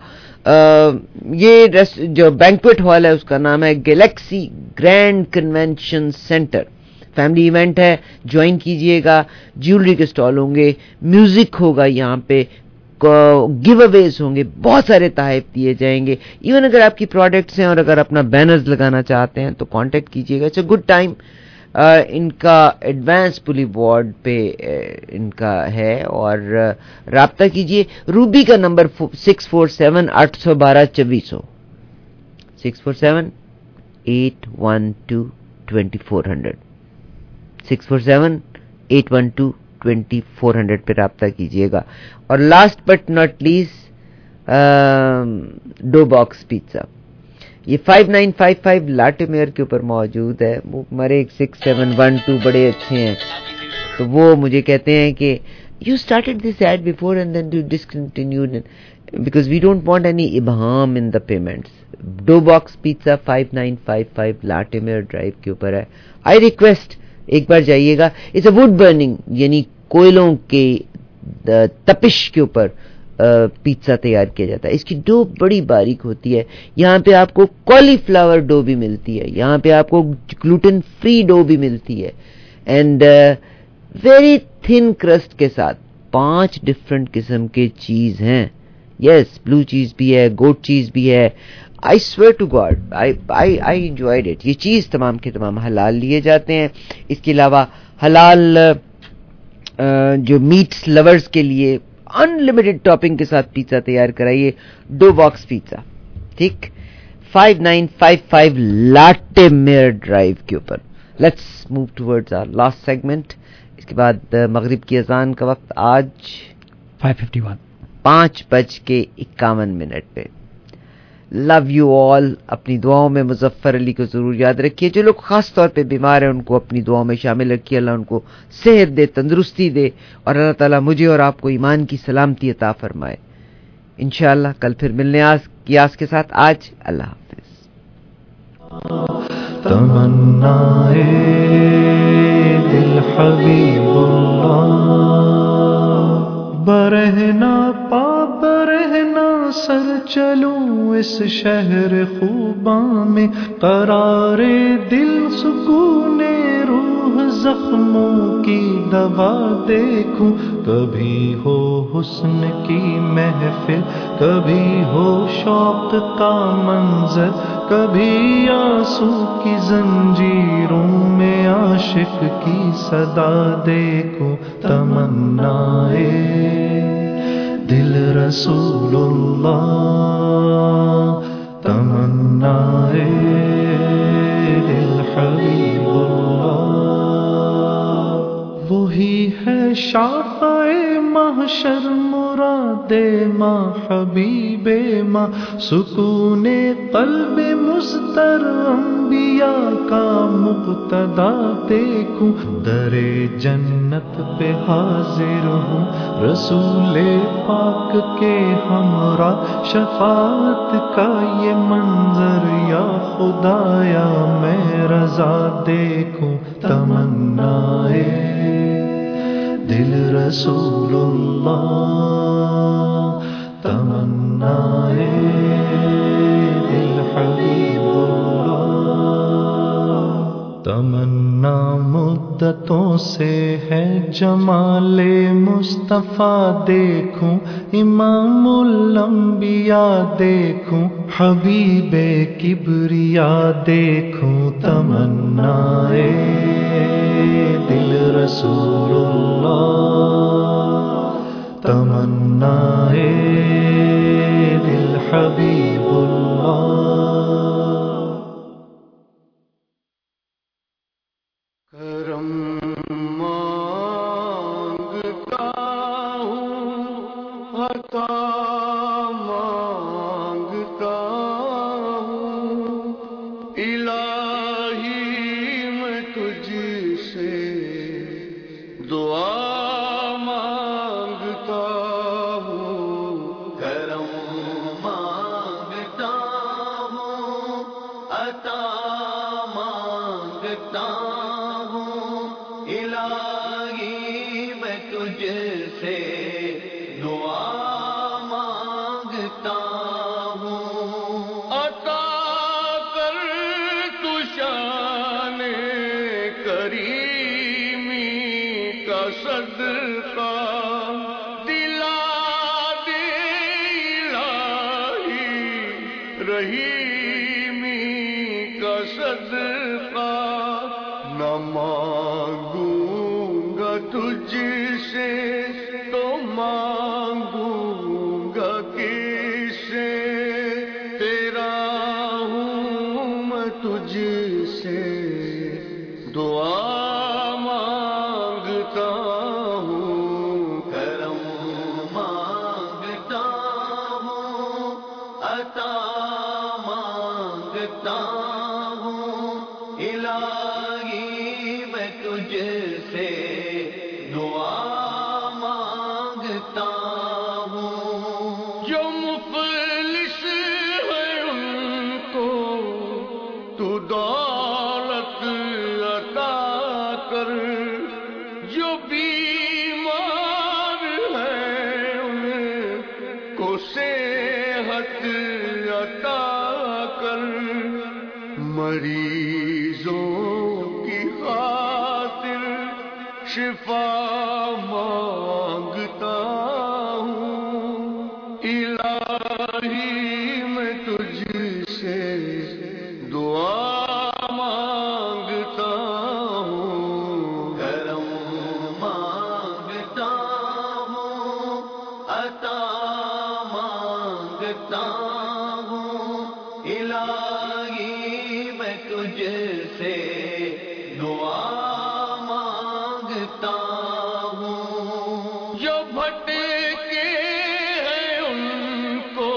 یہ جو بینکویٹ ہال ہے اس کا نام ہے Galaxy grand convention centre. Family event ہے, جوائن کیجئے گا. جیولری کے سٹال ہوں گے, میوزک ہوگا, یہاں پہ گیو اویز ہوں گے, بہت سارے تحائف دیے جائیں گے. ایون اگر آپ کی پروڈکٹس ہیں اور اگر اپنا بینرز لگانا چاہتے ہیں تو کانٹیکٹ کیجئے گا. It's a good time. ان کا ایڈوانس پولی وارڈ پہ ان کا ہے اور رابطہ کیجئے. روبی کا نمبر 6478122400 647-812-2400 647-812-2400 پہ رابطہ کیجئے گا. اور last but not least dough box pizza. یہ 5955 لاٹیمیر کے اوپر موجود ہے. وہ ہمارے 6712 بڑے اچھے ہیں, تو وہ مجھے کہتے ہیں کہ you started this ad before and then you discontinued because we don't want any ابہام in the payments. Dough box pizza 5955 Latimer drive کے اوپر ہے. آئی ریکویسٹ ایک بار جائیے گا. اٹس اے ووڈ برننگ, یعنی کوئلوں کے تپش کے اوپر پیزا تیار کیا جاتا ہے. اس کی ڈو بڑی باریک ہوتی ہے. یہاں پہ آپ کو کالی فلاور ڈو بھی ملتی ہے, یہاں پہ آپ کو گلوٹن فری ڈو بھی ملتی ہے, اینڈ ویری تھن کرسٹ کے ساتھ 5 ڈفرنٹ قسم کے چیز ہیں. یس, بلو چیز بھی ہے, گوٹ چیز بھی ہے. I swear to God, I enjoyed it. یہ چیز تمام کے تمام حلال لیے جاتے ہیں. اس کے علاوہ حلال جو میٹس لورز کے لیے انلمیٹڈ ٹاپنگ کے ساتھ پیزا تیار کرائیے. ڈو باکس پیزا, ٹھیک, 5955 لاٹیمیر ڈرائیو کے اوپر. Let's move towards our last segment. اس کے بعد مغرب کی اذان کا وقت آج 5:51 5:51 پہ. Love you all. اپنی دعاؤں میں مظفر علی کو ضرور یاد رکھیے. جو لوگ خاص طور پہ بیمار ہیں ان کو اپنی دعاؤں میں شامل رکھیے. اللہ ان کو صحت دے, تندرستی دے, اور اللہ تعالیٰ مجھے اور آپ کو ایمان کی سلامتی عطا فرمائے. انشاءاللہ کل پھر ملنے کی آس کے ساتھ آج اللہ حافظ. تمنائے دل حبیب اللہ, برہنا پا برہنا سر چلوں اس شہر خوباں میں, قرار دل سکون روح जख्मों की दवा देखूं, कभी हो हुस्न की महफिल, कभी हो शौक का मंजर, कभी आंसू की जंजीरों में आशिक की सदा देखूं। तमन्नाए दिल रसूलुल्लाह, तमन्नाए दिल हबीबुल्लाह, वही है शाफ़ाए महशर मुरादे माँ हबीबे माँ, सुकूने क़ल्बे मुज़तर अंबिया का मुक़्तदा देखूं। दरे जन्नत पे हाजिर हूँ रसूले पाक के हमरा, शफाअत का ये मंजर या खुदाया मैं रज़ा देखूं। तमन्नाए दिल रसूलुल्लाह, तमन्नाए दिल हबीबुल्लाह, तमन्ना मुद्दतों से है जमाले मुस्तफा देखूं, इमामुल अंबिया देखूं, हबीबे किबरिया देखूं। तमन्नाए दिल रसूलुल्लाह, तमन्नाए दिल हबीबुल्लाह। करम मांगता हूँ, अता मांगता हूँ, इलाही मैं तुझसे दुआ मांगता हूँ। करम मांगता हूँ, अता मांगता हूँ, इलाही मैं तुझसे दुआ मांगता हूँ। अता कर तू शाने करीमी का सदका, दिला दे इलाही रहीमी का सदका। न मांगूंगा तुझसे तो मांगूंगा किससे, तेरा हूँ मैं तुझसे दुआ मांगता हूँ। करम मांगता हूँ, अता मांगता हूँ, इलाही मैं तुझसे दुआ मांगता हूँ। जो मुफलिस है उनको तू दौलत अता कर, जो बीमार है उनको सेहत अता कर, मरीजों की खातिर शिफा मांगता हूँ। इलाही मैं तुझसे दुआ मांगता हूँ। करम मांगता हूँ, अता मांगता हूँ, इलाही मैं तुझसे दुआ मांगता हूँ। जो भटके हैं उनको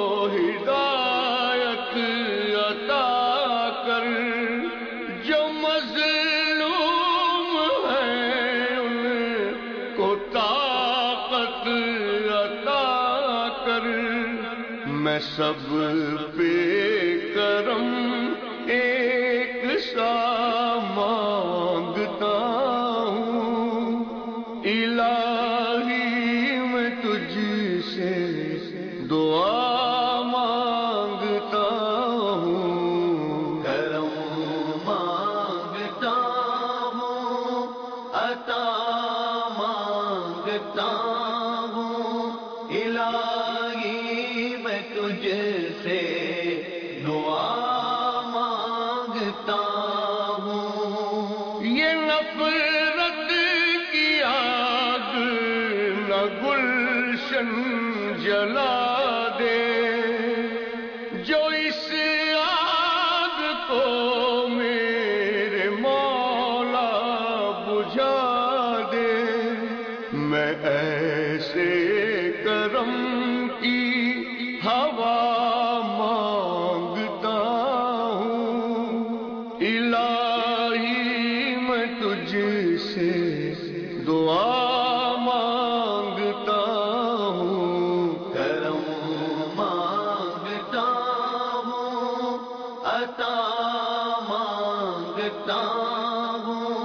हिदायत अता कर, जो मजलूम हैं उनको ताकत अता कर। मैं सब पे करम एक सा मांगता हूँ। इलाही मैं तुझसे दुआ मांगता हूँ। करम मांगता हूँ, مانگتا ہوں الہی میں تجھ سے دعا مانگتا ہوں. یہ نفرت کی آگ نہ گلشن جلا دے، جو اس آگ کو میرے مولا بجھا دے. میں ایسے کرم کی ہوا مانگتا ہوں الہی میں تجھ سے دعا مانگتا ہوں. کرم مانگتا ہوں، عطا مانگتا ہوں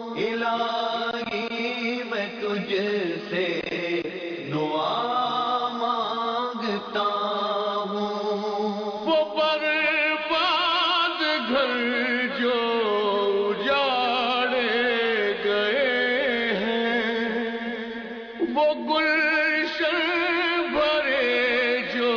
الہی میں تجھ سے دعا مانگتا ہوں. وہ برباد گھر جو اجاڑے گئے ہیں، وہ گلشن بھرے جو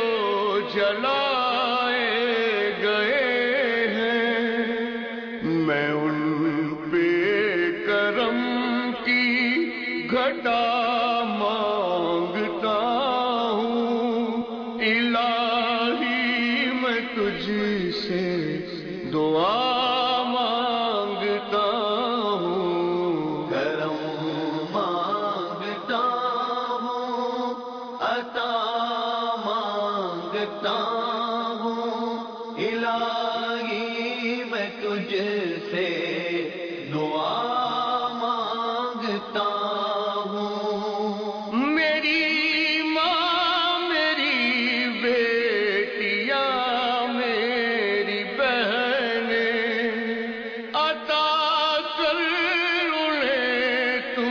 جلائے گئے ہیں، میں ان پہ کرم کی گھٹا مانگتا ہوں الہی میں تجھ سے دعا مانگتا ہوں. کرم مانگتا ہوں، عطا مانگتا ہوں الہی میں تجھ سے دعا مانگتا ہوں. میری ماں، میری بیٹیاں، میری بہنیں، عطا کر انہیں تو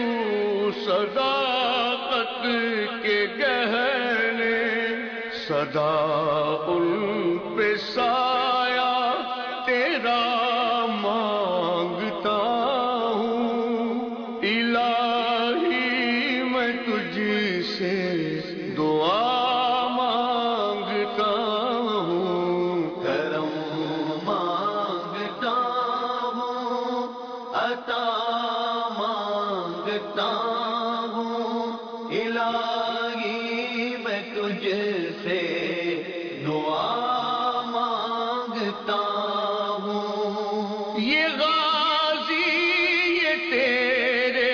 صداقت کے گہنے. سدا ان پہ سایہ تیرا مانگتا ہوں الہی میں تجھ سے دعا مانگتا ہوں. کرم مانگتا ہوں، عطا مانگتا ہوں الہی میں تجھ سے دعا مانگتا ہوں. یہ غازی، یہ تیرے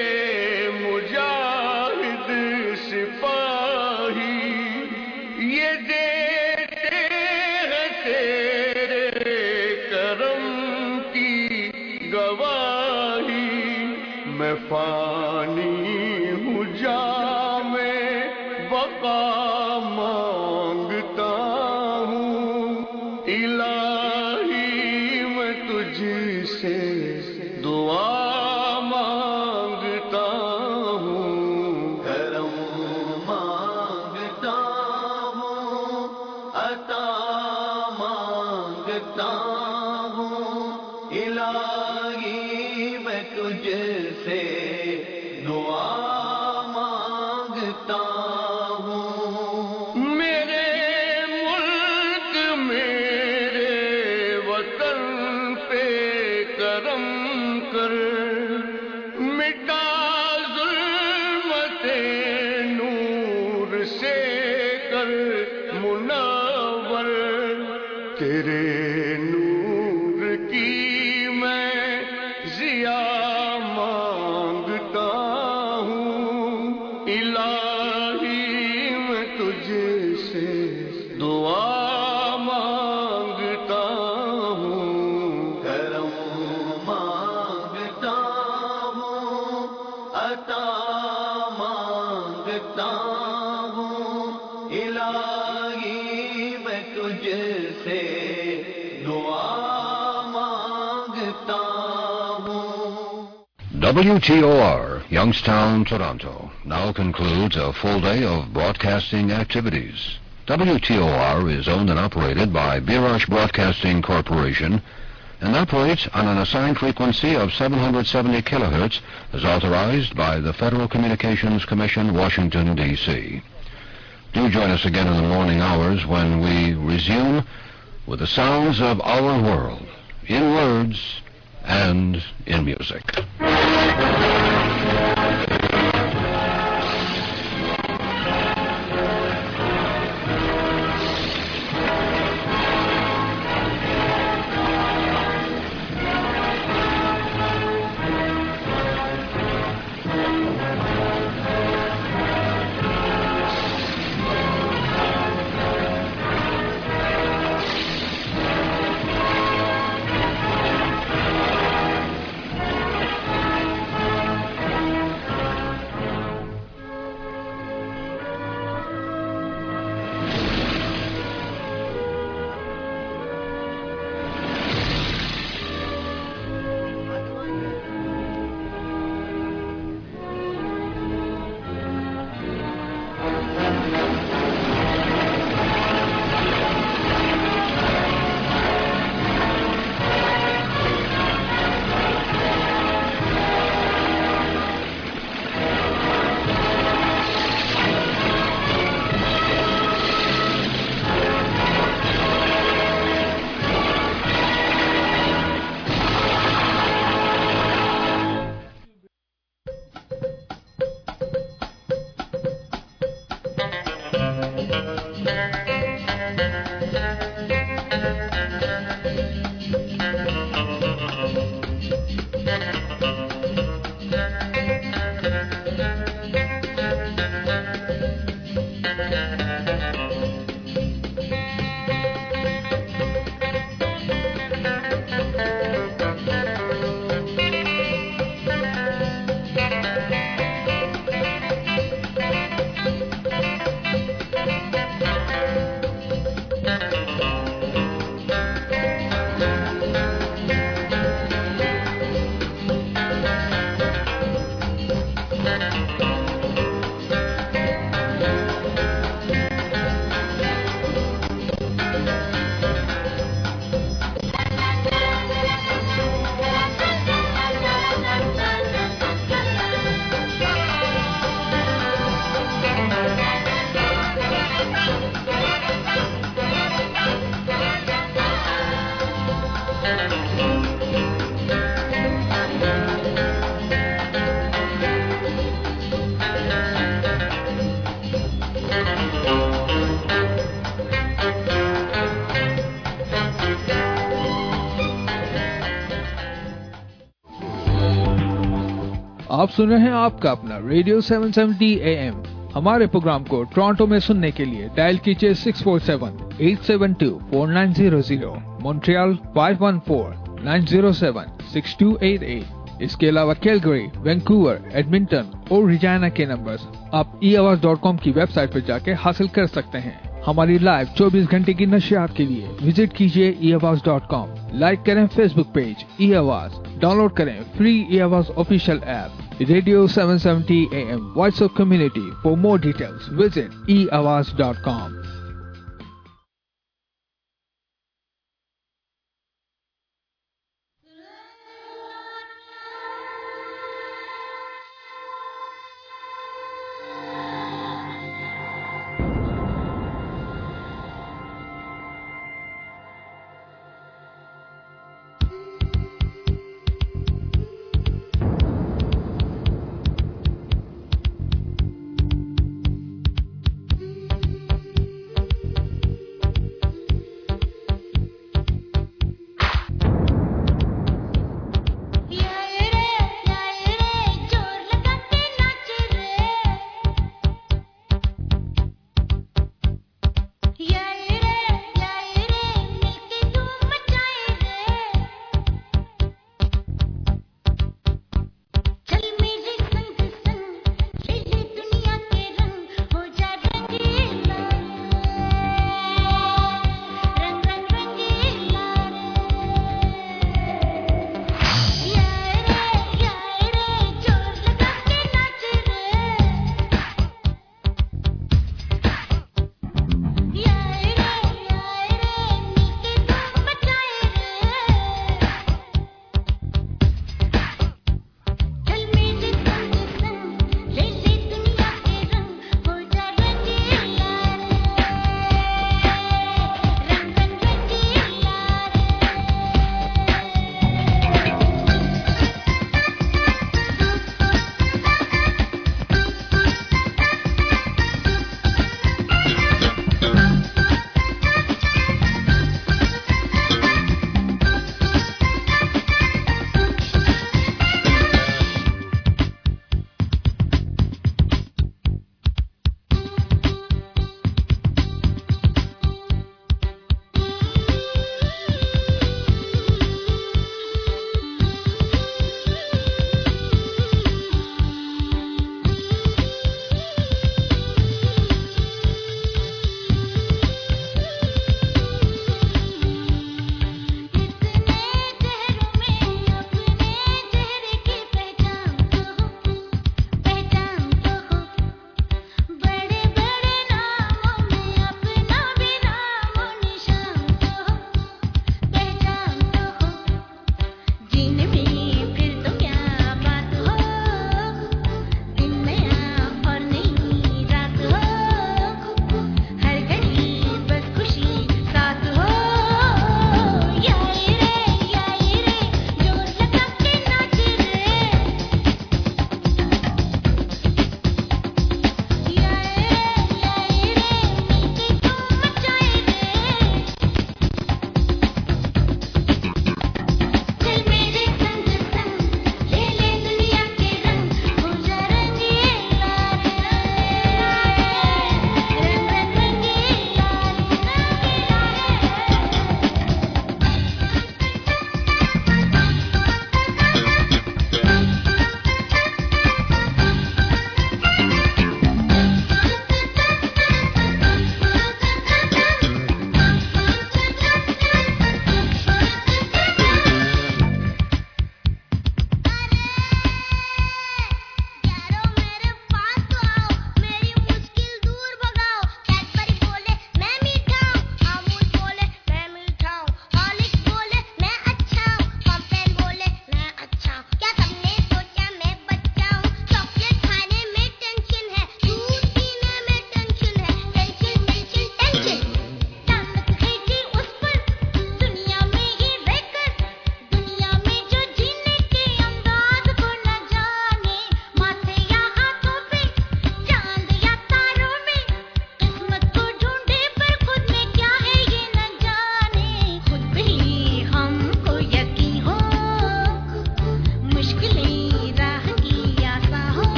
مجاہد سپاہی، یہ دیتے ہیں تیرے کرم کی گواہی. میں فانی ہوں جام بقا مانگتا ہوں الہی میں تجھ سے دعا مانگتا ہوں. کرم مانگتا ہوں، عطا مانگتا ہوں الہی میں تجھ سے دعا مانگتا ہوں. میرے ملک، میرے وطن پہ کرم کر، مٹا ظلمت نور سے کر منور. تیرے نور کی میں ضیا مانگتا ہوں الہی میں تجھ سے دعا مانگتا ہوں. کرم مانگتا ہوں، عطا مانگتا ہوں الہی میں تجھ سے دعا مانگتا ہوں. WTOR, Youngstown, Toronto, now concludes a full day of broadcasting activities. WTOR is owned and operated by Birash Broadcasting Corporation and operates on an assigned frequency of 770 kilohertz as authorized by the Federal Communications Commission, Washington, D.C. Do join us again in the morning hours when we resume with the sounds of our world, in words and in music. आप सुन रहे हैं आपका अपना radio 770 AM। हमारे programme को Toronto में सुनने के लिए डायल कीजिए 647-872-4900, मॉन्ट्रियल 514-907-6288। इसके अलावा कैलगरी, वैंकूवर, एडमिंटन और रिजाना के नंबर्स आप eAwaz.com की वेबसाइट पर जाके हासिल कर सकते हैं। हमारी लाइव 24 घंटे की नशियात के लिए विजिट कीजिए eAwaz.com। लाइक करें फेसबुक पेज eAwaz, डाउनलोड करें free eAwaz official app radio 770 AM voice of community. For more details visit eAwaz.com।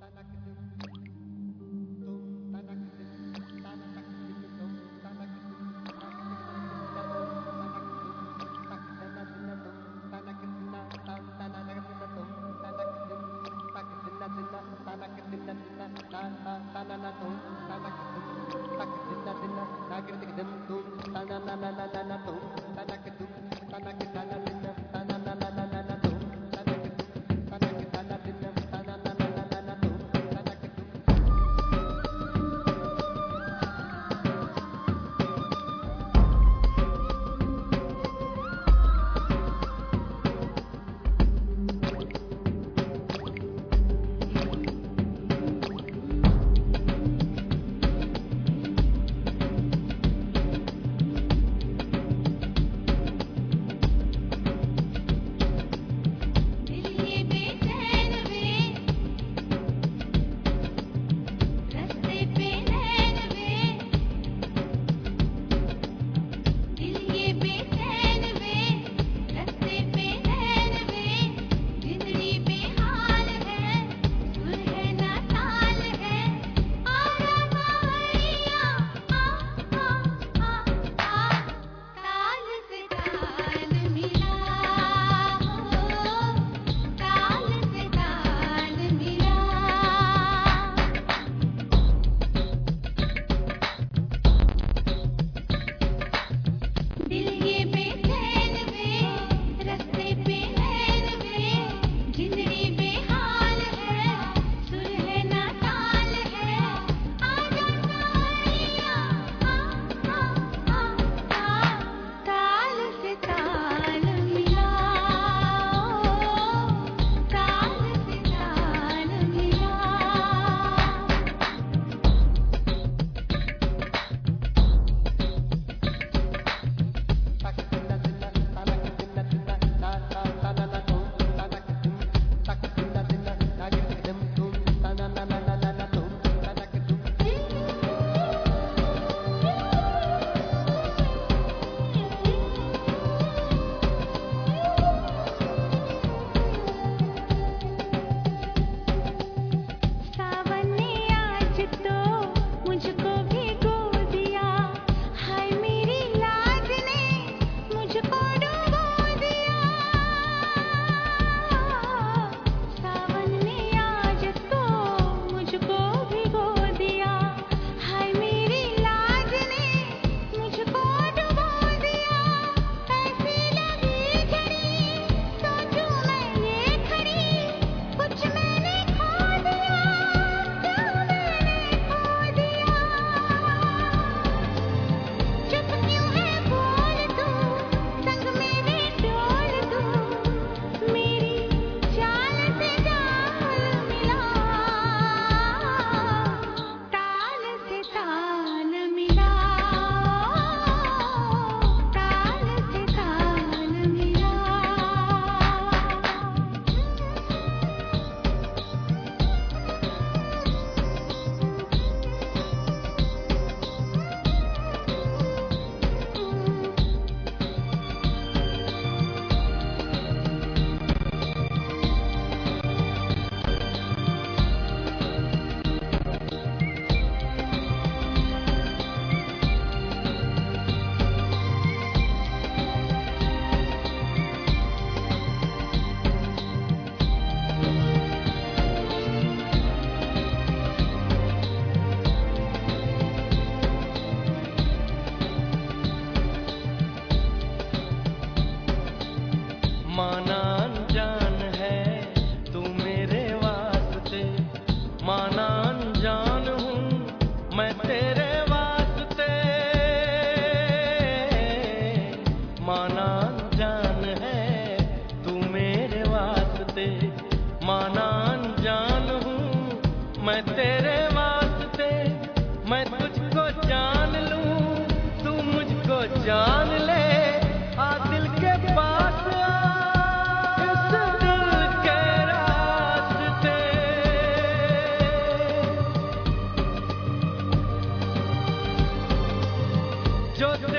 जो